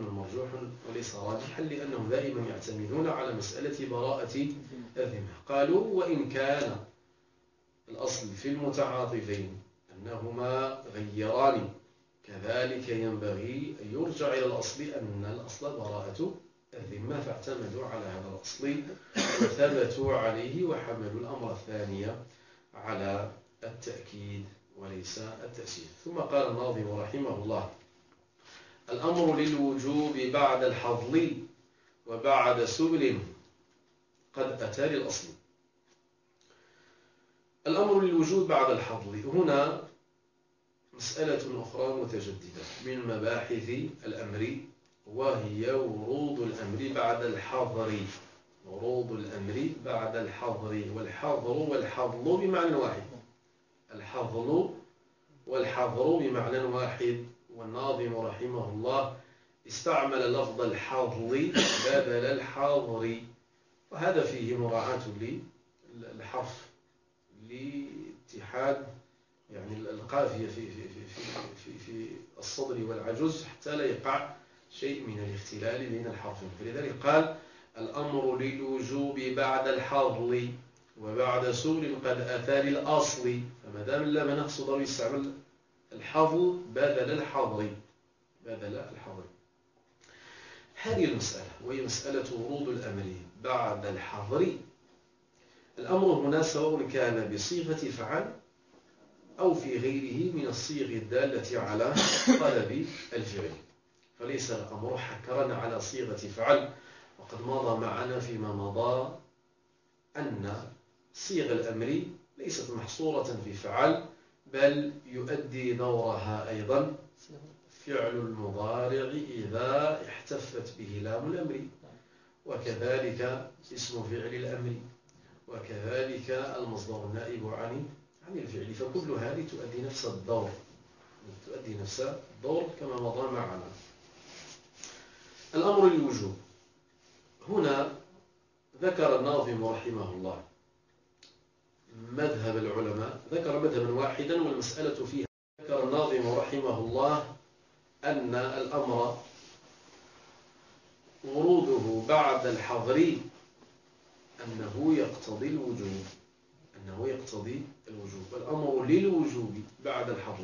[SPEAKER 2] لأنهم دائما يعتمدون على مسألة براءة الذمة. قالوا وإن كان الأصل في المتعاطفين أنهما غيران كذلك ينبغي أن يرجع إلى الأصل أن الأصل براءة الذمة، فاعتمدوا على هذا الأصل وثبتوا عليه وحملوا الأمر الثاني على التأكيد وليس التأسيس. ثم قال الناظم رحمه الله: الأمر للوجوب بعد الحظل وبعد سبل قد أتى للأصل. الأمر للوجوب بعد الحظل هنا مسألة أخرى متجددة من مباحث الأمر، وهي ورود الأمر بعد الحظر. ورود الأمر بعد الحظر، والحظر والحظل بمعنى واحد. الحظل والحظر بمعنى واحد. والناظم رحمه الله استعمل لفظ الحظل بدل الحظر، وهذا فيه مراعاة للحرف لاتحاد يعني القافية في الصدر والعجز حتى لا يقع شيء من الاختلال بين الحرفين. فلذلك قال: الأمر للوجوب بعد الحظل وبعد سبل قد أتى للأصل. فما دام لم نقصد يستعمل الحظل بدل الحظر. هذه المسألة وهي مسألة ورود الأمر بعد الحظر. الأمر هنا سواء كان بصيغة فعل أو في غيره من الصيغ الدالة على طلب الفعل، فليس الأمر حكرا على صيغة فعل. وقد مضى معنا فيما مضى أن صيغ الأمر ليست محصورة في فعل، بل يؤدي دورها أيضا فعل المضارع إذا احتفت به لام الأمر، وكذلك اسم فعل الأمر، وكذلك المصدر النائب عن الفعل. فكل هذه تؤدي نفس الدور كما مضى معنا. الأمر للوجوب هنا ذكر الناظم رحمه الله مذهب العلماء، ذكر مذهبا واحدا والمسألة فيها. ذكر الناظم رحمه الله أن الأمر وروده بعد الحظر أنه يقتضي الوجوب. والأمر للوجوب بعد الحظر.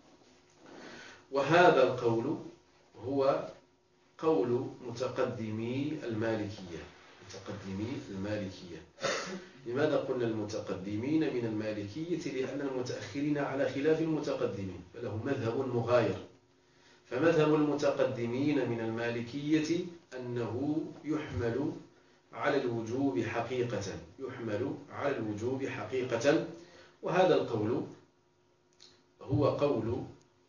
[SPEAKER 2] وهذا القول هو قول متقدمي المالكية. لماذا قلنا المتقدمين من المالكية؟ لأن المتأخرين على خلاف المتقدمين، فلهم مذهب مغاير. فمذهب المتقدمين من المالكية أنه يحمل على الوجوب حقيقة. وهذا القول هو قول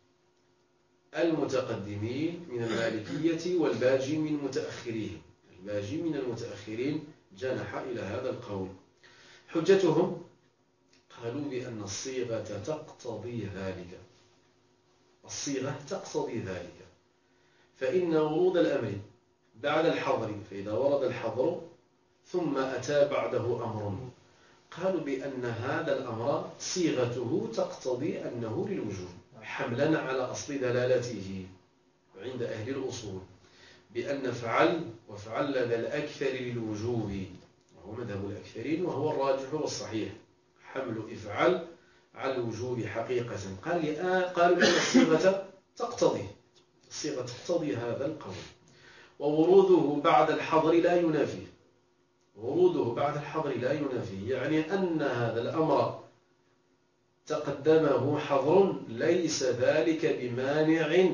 [SPEAKER 2] المتقدمين من المالكية والباجي من متأخرين. الباجي من المتأخرين جنح إلى هذا القول. حجتهم قالوا بأن الصيغة تقتضي ذلك. فإن ورود الأمر بعد الحظر، فإذا ورد الحظر ثم أتى بعده أمر، قالوا بأن هذا الأمر صيغته تقتضي أنه للوجوب، حملا على أصل دلالته عند أهل الأصول بأن وفعل لدى الأكثر للوجوب، وهو مذهب الأكثرين وهو الراجح والصحيح، حمل إفعل على الوجوب حقيقة. قالوا لأن الصيغة تقتضي هذا القول. ووروده بعد الحظر لا ينافي، يعني أن هذا الأمر تقدمه حظر ليس ذلك بمانع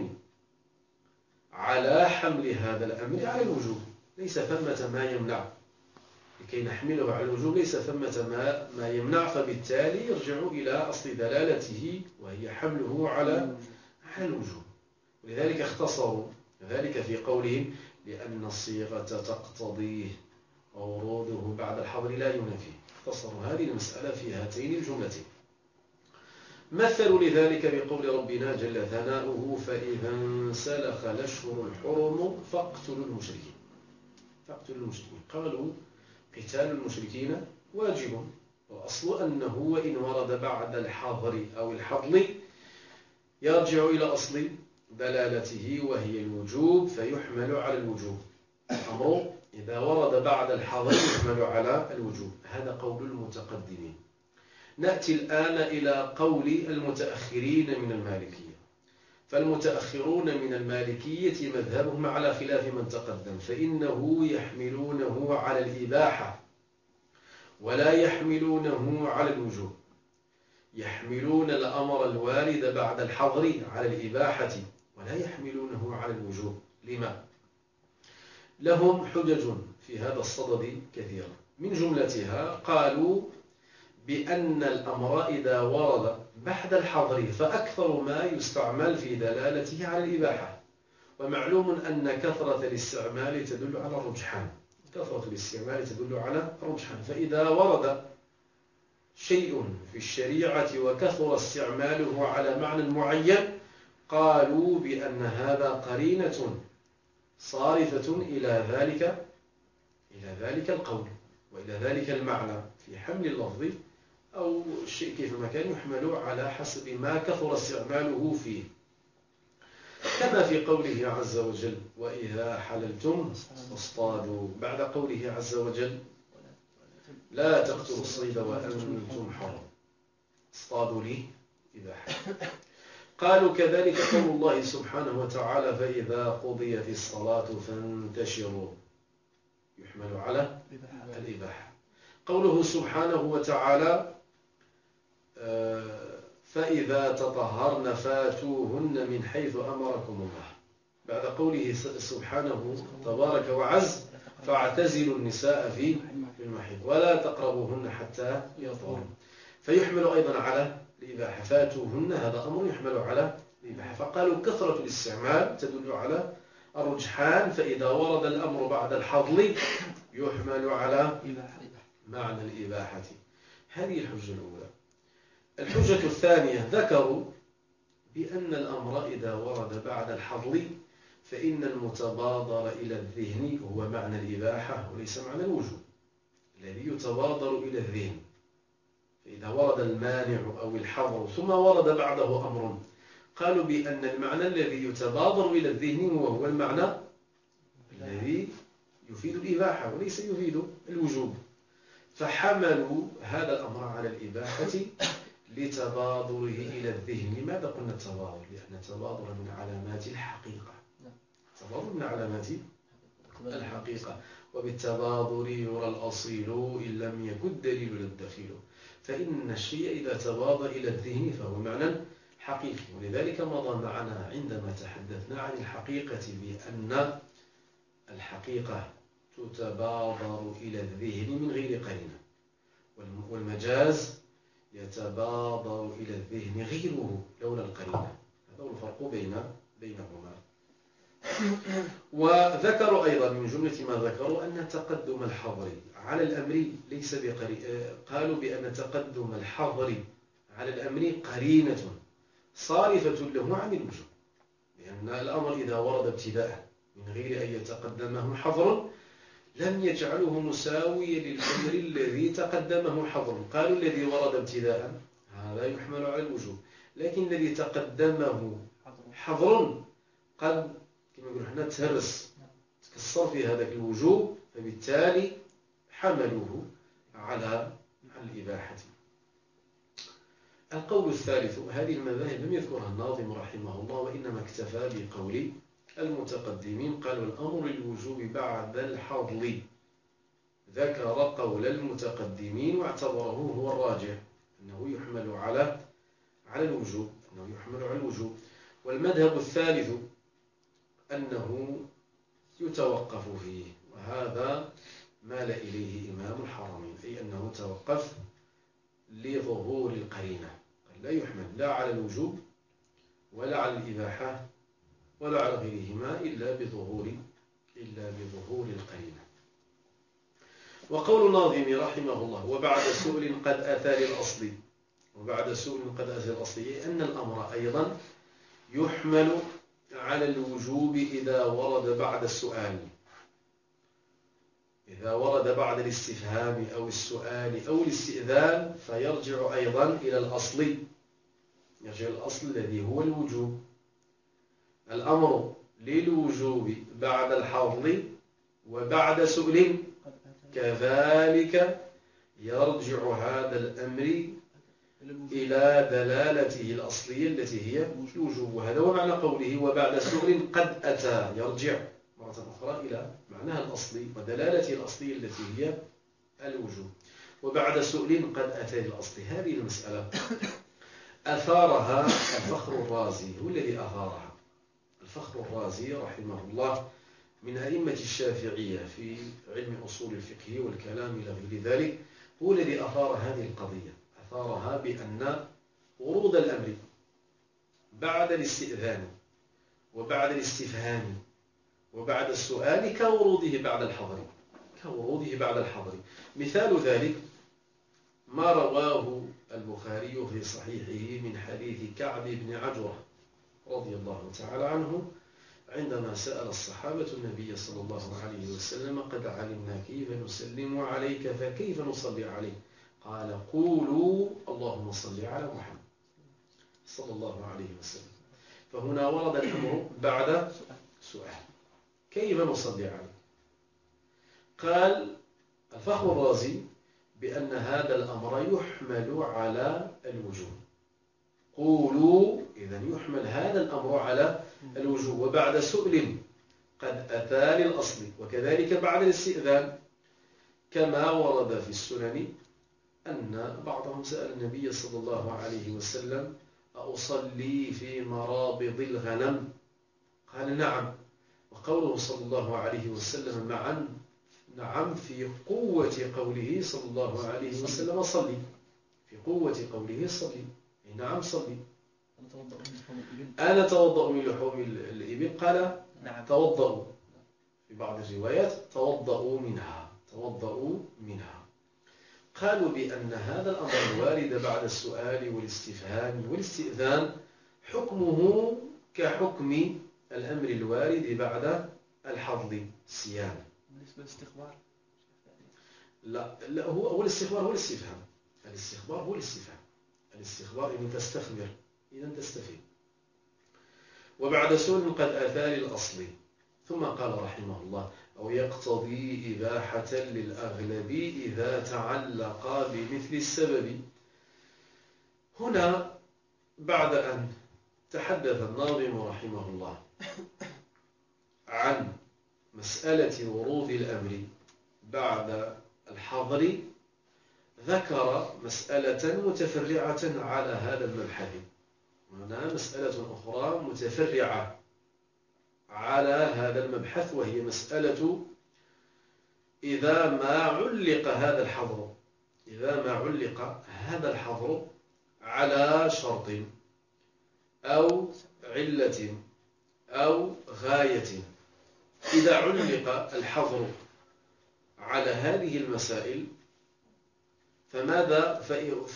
[SPEAKER 2] على حمل هذا الأمر على الوجوب. ليس ثمة ما يمنع لكي نحمله على الوجوب، ليس ثمة ما يمنع، فبالتالي يرجع إلى أصل دلالته وهي حمله على الوجوب. ولذلك اختصروا ذلك في قولهم لأن الصيغة تقتضيه ووروده بعد الحظر لا ينافي. اختصروا هذه المسألة في هاتين الجملتين. مثلوا لذلك بقول ربنا جل ثناؤه: فإذا انسلخ الأشهر الحرم فاقتلوا المشركين. قالوا قتال المشركين واجب، والأصل أنه وإن ورد بعد الحظر أو الحظل يرجع إلى أصل دلالته وهي الوجوب، فيحمل على الوجوب. الأمر إذا ورد بعد الحظر يحمل على الوجوب. هذا قول المتقدمين. نأتي الآن إلى قول المتأخرين من المالكية، فالمتأخرون من المالكية مذهبهم على خلاف من تقدم، فإنه يحملونه على الإباحة ولا يحملونه على الوجوب. يحملون الأمر الوارد بعد الحظر على الإباحة ولا يحملونه على الوجوب. لما؟ لهم حجج في هذا الصدد كثيرة، من جملتها قالوا بأن الأمر إذا ورد بعد الحظر فأكثر ما يستعمل في دلالته على الإباحة، ومعلوم أن كثرة الاستعمال تدل على الرجحان. كثرة الاستعمال تدل على الرجحان، فإذا ورد شيء في الشريعة وكثر استعماله على معنى معين قالوا بأن هذا قرينة صارفة إلى ذلك القول وإلى ذلك المعنى في حمل اللفظ أو الشيء كيفما كان يحمل على حسب ما كثر استعماله فيه، كما في قوله عز وجل وإذا حللتم فاصطادوا، بعد قوله عز وجل لا تقتلوا الصيد وأنتم حرم، اصطادوا لي إباحة. قالوا كذلك قول الله سبحانه وتعالى فإذا قضيت الصلاة فانتشروا، يحمل على الإباحة. قوله سبحانه وتعالى فإذا تطهرن فاتوهن من حيث أمركم الله، بعد قوله سبحانه تبارك وعز فاعتزلوا النساء في المحيض ولا تقربوهن حتى يطهرن، فيحمل أيضا على الإباحة. فاتوهن هذا أمر يحمل على الإباحة، فقالوا كثرة الاستعمال تدل على الرجحان، فإذا ورد الأمر بعد الحظر يحمل على معنى الإباحة. هذه الحجة الأولى. الحجة الثانية ذكروا بأن الأمر إذا ورد بعد الحظر فإن المتبادر إلى الذهن هو معنى الإباحة وليس معنى الوجوب الذي يتبادر إلى الذهن. فإذا ورد المانع أو الحظر ثم ورد بعده أمر قالوا بأن المعنى الذي يتبادر إلى الذهن هو المعنى الذي يفيد الإباحة وليس يفيد الوجوب، فحملوا هذا الأمر على الإباحة لتبادره إلى الذهن. لماذا قلنا التبادر؟ لأن التبادر من علامات الحقيقة، التبادر من علامات الحقيقة، وبالتبادر يرى الأصيل إن لم يكن الدليل للدخيل، فإن الشيء إذا تبادر إلى الذهن فهو معنى حقيقي. ولذلك مضى معنا عندما تحدثنا عن الحقيقة بأن الحقيقة تتبادر إلى الذهن من غير قرينة، والمجاز يتبادر إلى الذهن غيره لولا القرينة. هذا هو الفرق بينهما. وذكروا أيضا من جملة ما ذكروا أن تقدم الحظر على الأمر ليس قالوا بأن تقدم الحظر على الأمر قرينة صارفة له عن الوجوب، لأن الأمر إذا ورد ابتداء من غير أن يتقدمه حظر لم يجعله مساويا للأمر الذي تقدمه حظر. قالوا الذي ورد ابتداء هذا يحمل على الوجوب، لكن الذي تقدمه حظر قد كما نقول احنا تكسر في هذا الوجوب، فبالتالي حملوه على الإباحة. القول الثالث، هذه المذاهب لم يذكرها الناظم رحمه الله، وإنما اكتفى بقول المتقدمين. قالوا الأمر الوجوب بعد الحظر، ذكر قول المتقدمين واعتبره هو الراجح أنه يحمل على الوجوب، والمذهب الثالث أنه يتوقف فيه، وهذا مال إليه إمام الحرمين، أي أنه توقف لظهور القرينة، لا يحمل لا على الوجوب ولا على الإباحة ولا على غيرهما إلا بظهور القرينة. وقول الناظم رحمه الله وبعد سؤل قد أتى للأصل، أن الأمر أيضا يحمل على الوجوب إذا ورد بعد السؤال، إذا ورد بعد الاستفهام أو السؤال أو الاستئذان فيرجع أيضا إلى الأصل، الأصل الذي هو الوجوب. الأمر للوجوب بعد الحظر وبعد سؤل كذلك يرجع هذا الأمر إلى دلالته الأصلية التي هي الوجوب. وهذا هو معنى قوله وبعد سؤل قد أتى، يرجع مرة أخرى إلى معناها الأصلي ودلالته الأصلية التي هي الوجوب. وبعد سؤل قد أتى الأصل، هذه المسألة أثارها الفخر الرازي، هو الذي أثارها. الفخر الرازي رحمه الله من أئمة الشافعية في علم أصول الفقه والكلام إلى غير ذلك، هو الذي أثار هذه القضية. أثارها بأن ورود الأمر بعد الاستئذان وبعد الاستفهام وبعد السؤال كوروده بعد الحظر. مثال ذلك ما رواه البخاري في صحيحه من حديث كعب بن عجرة رضي الله تعالى عنه عندما سأل الصحابة النبي صلى الله عليه وسلم قد علمنا كيف نسلم عليك فكيف نصلي عليك؟ قال قولوا اللهم صل على محمد صلى الله عليه وسلم. فهنا ورد الأمر بعد سؤال كيف نصلي عليك؟ قال الفخر الرازي بأن هذا الأمر يحمل على الوجوب. قولوا إذن يحمل هذا الأمر على الوجوب. وبعد سؤل قد أتى للأصل، وكذلك بعد الاستئذان كما ورد في السنن أن بعضهم سأل النبي صلى الله عليه وسلم أصلي في مرابض الغنم؟ قال نعم. وقوله صلى الله عليه وسلم نعم في قوة قوله صلى الله عليه وسلم صلي، في قوة قوله صلي، نعم صلي. أنا توضأ من لحوم الإبل؟ قال نعم توضأوا. في بعض الروايات توضأوا منها. قالوا بأن هذا الأمر الوارد بعد السؤال والاستفهام والاستئذان حكمه كحكم الأمر الوارد بعد الحظ الصيام.
[SPEAKER 4] بالنسبة للاستخبار
[SPEAKER 2] لا هو الاستخبار هو الاستفهام. الاستخبار إن تستخبر إذا تستفيد. وبعد سؤال قد أتى للأصل. ثم قال رحمه الله أو يقتضي إباحة للأغلب إذا تعلق بمثل السبب. هنا بعد أن تحدث الناظم رحمه الله عن مسألة ورود الأمر بعد الحظر، ذكر مسألة متفرعة على هذا المبحث. هنا مسألة أخرى متفرعة على هذا المبحث، وهي مسألة إذا ما علق هذا الحظر على شرط أو علة أو غاية. إذا علق الحظر على هذه المسائل فماذا؟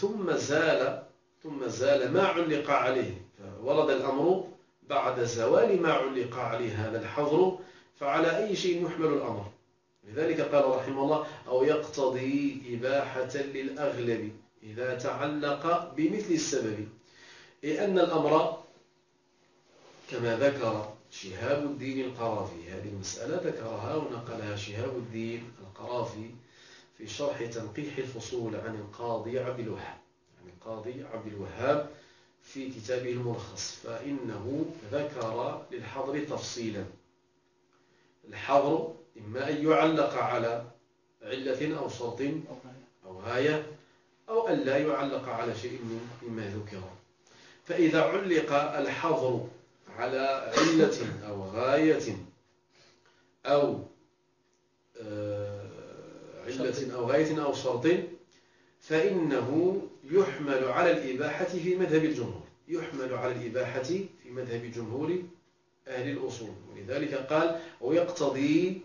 [SPEAKER 2] ثم زال ما علق عليه، فورد الأمر بعد زوال ما علق عليه هذا الحظر، فعلى أي شيء يحمل الأمر؟ لذلك قال رحمه الله أو يقتضي إباحة للأغلب إذا تعلق بمثل السبب. لأن الأمر كما ذكر شهاب الدين القرافي، هذه المسألة ذكرها ونقلها شهاب الدين القرافي في شرح تنقيح الفصول عن القاضي عبد الوهاب في كتابه الملخص، فإنه ذكر للحظر تفصيلا. الحظر إما أن يعلق على علة أو شرط أو غاية، أو أن لا يعلق على شيء مما ذكر. فإذا علق الحظر على علة أو غاية أو أو شرط فإنه يحمل على الإباحة في مذهب جمهور أهل الأصول. ولذلك قال ويقتضي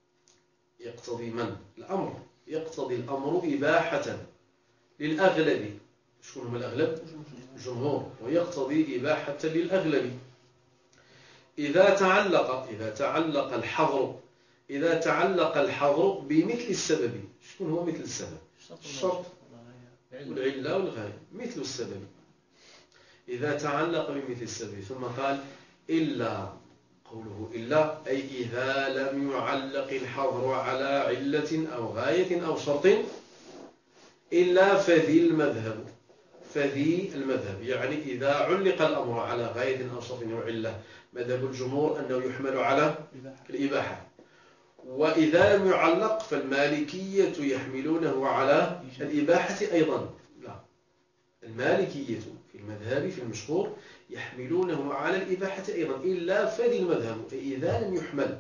[SPEAKER 2] من الأمر، يقتضي الأمر إباحة للأغلب. شكون هم الأغلب؟ جمهور. ويقتضي إباحة للأغلب إذا تعلق الحظر بمثل السبب. شكون هو مثل السبب؟ الشرط والعلة والغاية مثل السبب. إذا تعلق بمثل السبب. ثم قال إلا، قوله إلا أي إذا لم يعلق الحظر على علة أو غاية أو شرط إلا فذي المذهب فذي المذهب، يعني إذا علق الأمر على غاية أو شرط أو علة، مذهب الجمهور أنه يحمل على الإباحة. وإذا لم يعلق فالمالكية يحملونه على الإباحة أيضا. لا، المالكية في المذهب في المشهور يحملونه على الإباحة أيضا، إلا فذي المذهب. فإذا لم يحمل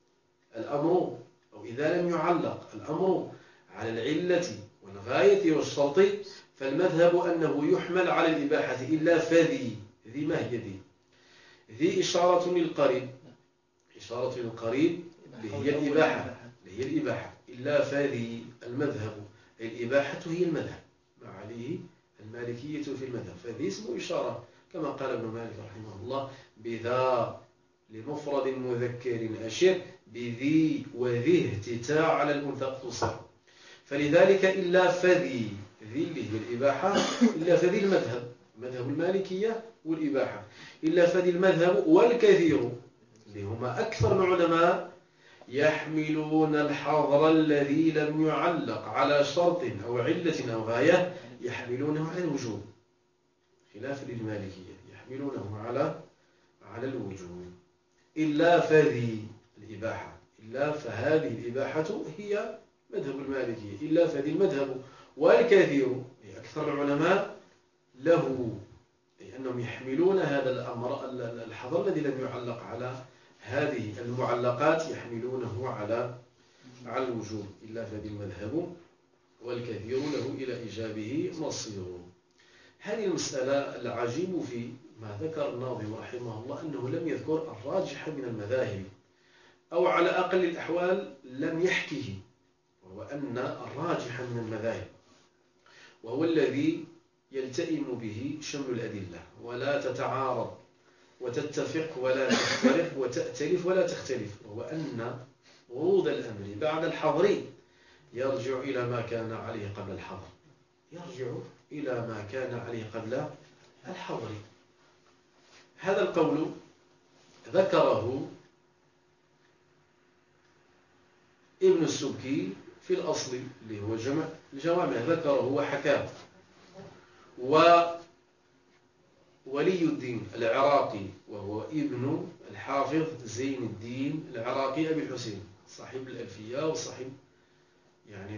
[SPEAKER 2] الأمر أو إذا لم يعلق الأمر على العلة والغاية والشرط فالمذهب أنه يحمل على الإباحة إلا فذي. ذي ما هي ذي؟ ذي إشارة للقريب، إشارة للقريب اللي هي الإباحة. إلا فذي المذهب، الإباحة هي المذهب، ما عليه المالكية في المذهب. فذي اسم إشارة كما قال ابن مالك رحمه الله: بذا لمفرد مذكر أشر، بذي وذي اهتتاع على الأنثى اقتصر. فلذلك إلا فذي، ذي اللي هي الإباحة، إلا فذي المذهب، مذهب المالكية والإباحة. إلا فذي المذهب والكثير اللي هما أكثر العلماء يحملون الحظر الذي لم يعلق على شرط أو علة أو غاية، يحملونه على الوجوب، خلاف للمالكية يحملونه على الوجوب. إلا فذي الإباحة، إلا فهذه الإباحة هي مذهب المالكية، إلا فذي المذهب والكثير أكثر العلماء له، أي أنهم يحملون هذا الأمر الحظر الذي لم يعلق على هذه المعلقات يحملونه على الوجوب. إلا فذي المذهب والكثير له إلى إيجابه مصير. هذه المسألة العجيب في ما ذكر الناظم رحمه الله أنه لم يذكر الراجح من المذاهب، أو على أقل الأحوال لم يحكه، وهو أن الراجح من المذاهب وهو الذي يلتئم به شمل الأدلة ولا تتعارض وتتفق ولا تختلف وتأتلف ولا تختلف، وهو أن ورود الأمر بعد الحظر يرجع إلى ما كان عليه قبل الحظر، يرجع إلى ما كان عليه قبل الحظر. هذا القول ذكره ابن السبكي في الأصل اللي هو جمع الجوامع، ذكره وحكاه. وولي الدين العراقي وهو ابن الحافظ زين الدين العراقي أبي الحسين صاحب الألفية وصاحب يعني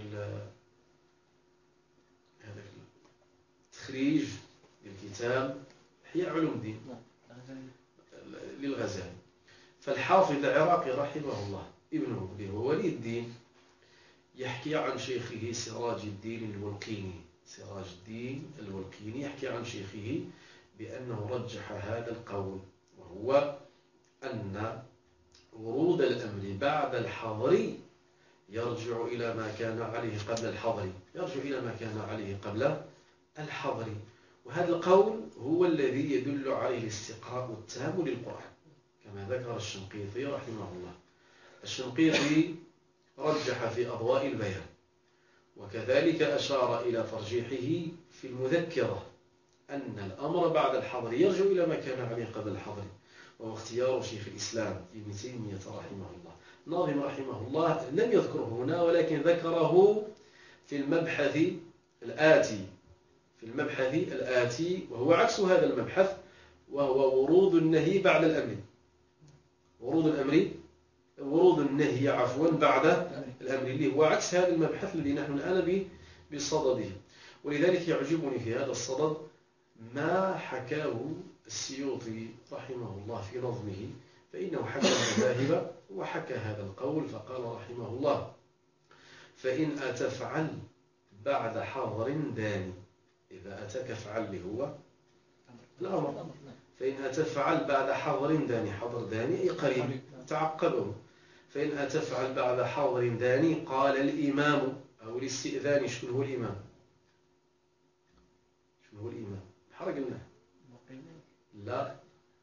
[SPEAKER 2] هذا التخريج للكتاب إحياء علوم الدين للغزالي. فالحافظ العراقي رحمه الله ابنه اللي هو ولي الدين يحكي عن شيخه سراج الدين الولقيني، سراج الدين الولقيني يحكي عن شيخه بأنه رجح هذا القول، وهو أن ورود الأمر بعد الحظر يرجع إلى ما كان عليه قبل الحظر، يرجع إلى ما كان عليه قبل الحظر. وهذا القول هو الذي يدل عليه الاستقراء التام للقرآن كما ذكر الشنقيطي رحمه الله. الشنقيطي رجح في أضواء البيان، وكذلك أشار إلى ترجيحه في المذكرة أن الأمر بعد الحظر يرجع إلى ما كان عليه قبل الحظر، وهو اختيار شيخ الإسلام ابن تيمية رحمه الله. ناظم رحمه الله لم يذكره هنا، ولكن ذكره في المبحث الآتي، في المبحث الآتي وهو عكس هذا المبحث، وهو ورود النهي بعد الأمر، ورود النهي عفوا بعد الأمر، اللي هو عكس هذا المبحث الذي نحن الآن بصدده. ولذلك يعجبني في هذا الصدد ما حكاه السيوطي رحمه الله في نظمه، فإنه حكى المذاهب وحكى هذا القول فقال رحمه الله: فإن أتفعل بعد حظر داني، إذا أتاك فعل لي هو الأمر، فإن أتفعل بعد حظر داني، حظر داني أي قريب تعقبه، فإن أتفعل بعد حظر داني قال الإمام أو الاستئذان. شكون هو الإمام؟ شكون هو الإمام؟ حرق لنا لا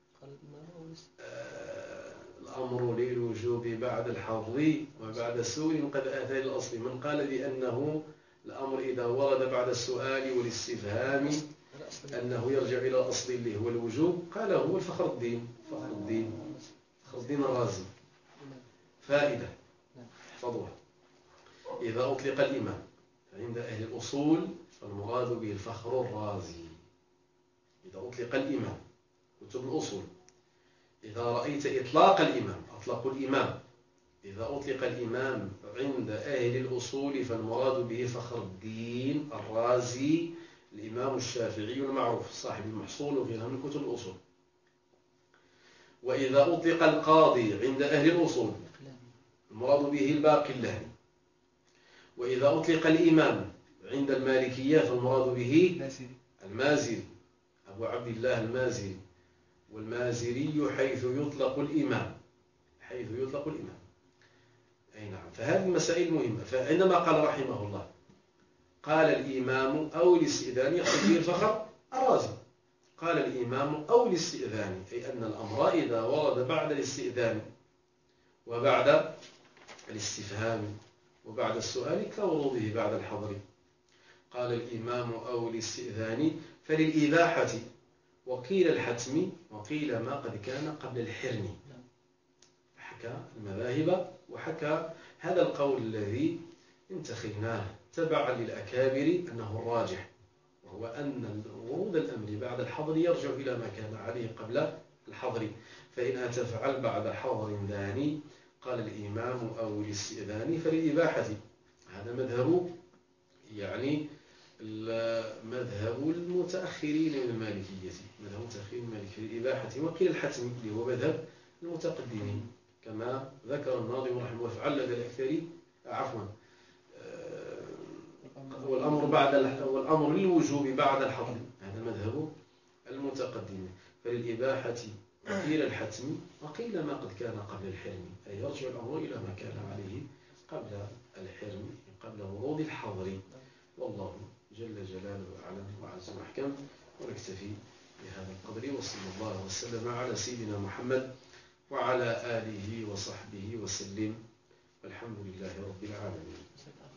[SPEAKER 2] الأمر للوجوب بعد الحظر وبعد السؤال قد أتى الأصل. من قال بأنه الأمر إذا ورد بعد السؤال والاستفهام أنه يرجع إلى الأصل اللي هو الوجوب، قال هو فخر الدين الرازي. فائدة احفظوها: إذا أطلق الإمام عند أهل الأصول فالمراد به الفخر الرازي، إذا أطلق الإمام كتب الأصول، إذا رأيت إطلاق الإمام أطلقوا الإمام، إذا أطلق الإمام عند أهل الأصول فالمراد به فخر الدين الرازي الإمام الشافعي المعروف صاحب المحصول وغيرها من كتب الأصول. وإذا أطلق القاضي عند أهل الأصول المراد به الباقلاني. وإذا أطلق الإمام عند المالكية فالمراد به المازري أبو عبد الله المازري، والمازري حيث يطلق الإمام، حيث يطلق الإمام. أي نعم. فهذه المسائل مهمة. فعندما قال رحمه الله قال الإمام أو الاستئذان يقصد به الفخر الرازي، قال الإمام أو الاستئذان أي أن الأمر إذا ورد بعد الاستئذان وبعد الاستفهام وبعد السؤال كوروده بعد الحضر. قال الإمام أو الاستئذان فللإباحة وقيل الحتم وقيل ما قد كان قبل الحرم. حكى المذاهب وحكى هذا القول الذي انتخبناه تبعا للأكابر أنه الراجح، وهو أن ورود الأمر بعد الحظر يرجع إلى ما كان عليه قبل الحظر. فإن أتفعل بعد حظر ثاني قال الإمام أو الاستئذان فللإباحة. هذا مذهب يعني مذهب المتأخرين من المالكية، مذهب المتأخرين من المالكية في الإباحة. وقيل الحتم اللي هو مذهب المتقدمين كما ذكر الناظم رحمه الله فعل بالأكثر عفوا والأمر للوجوب بعد الحظر، هذا مذهب المتقدمين. فللإباحة وقيل الحتم وقيل ما قد كان قبل الحرم، أي يرجع الأمر إلى ما كان عليه قبل الحرم قبل ورود الحظر. والله جل جلاله أعلم وعز وأحكم. ونكتفي بهذا القدر، وصلى الله وسلم على سيدنا محمد وعلى آله وصحبه وسلم، والحمد لله رب العالمين.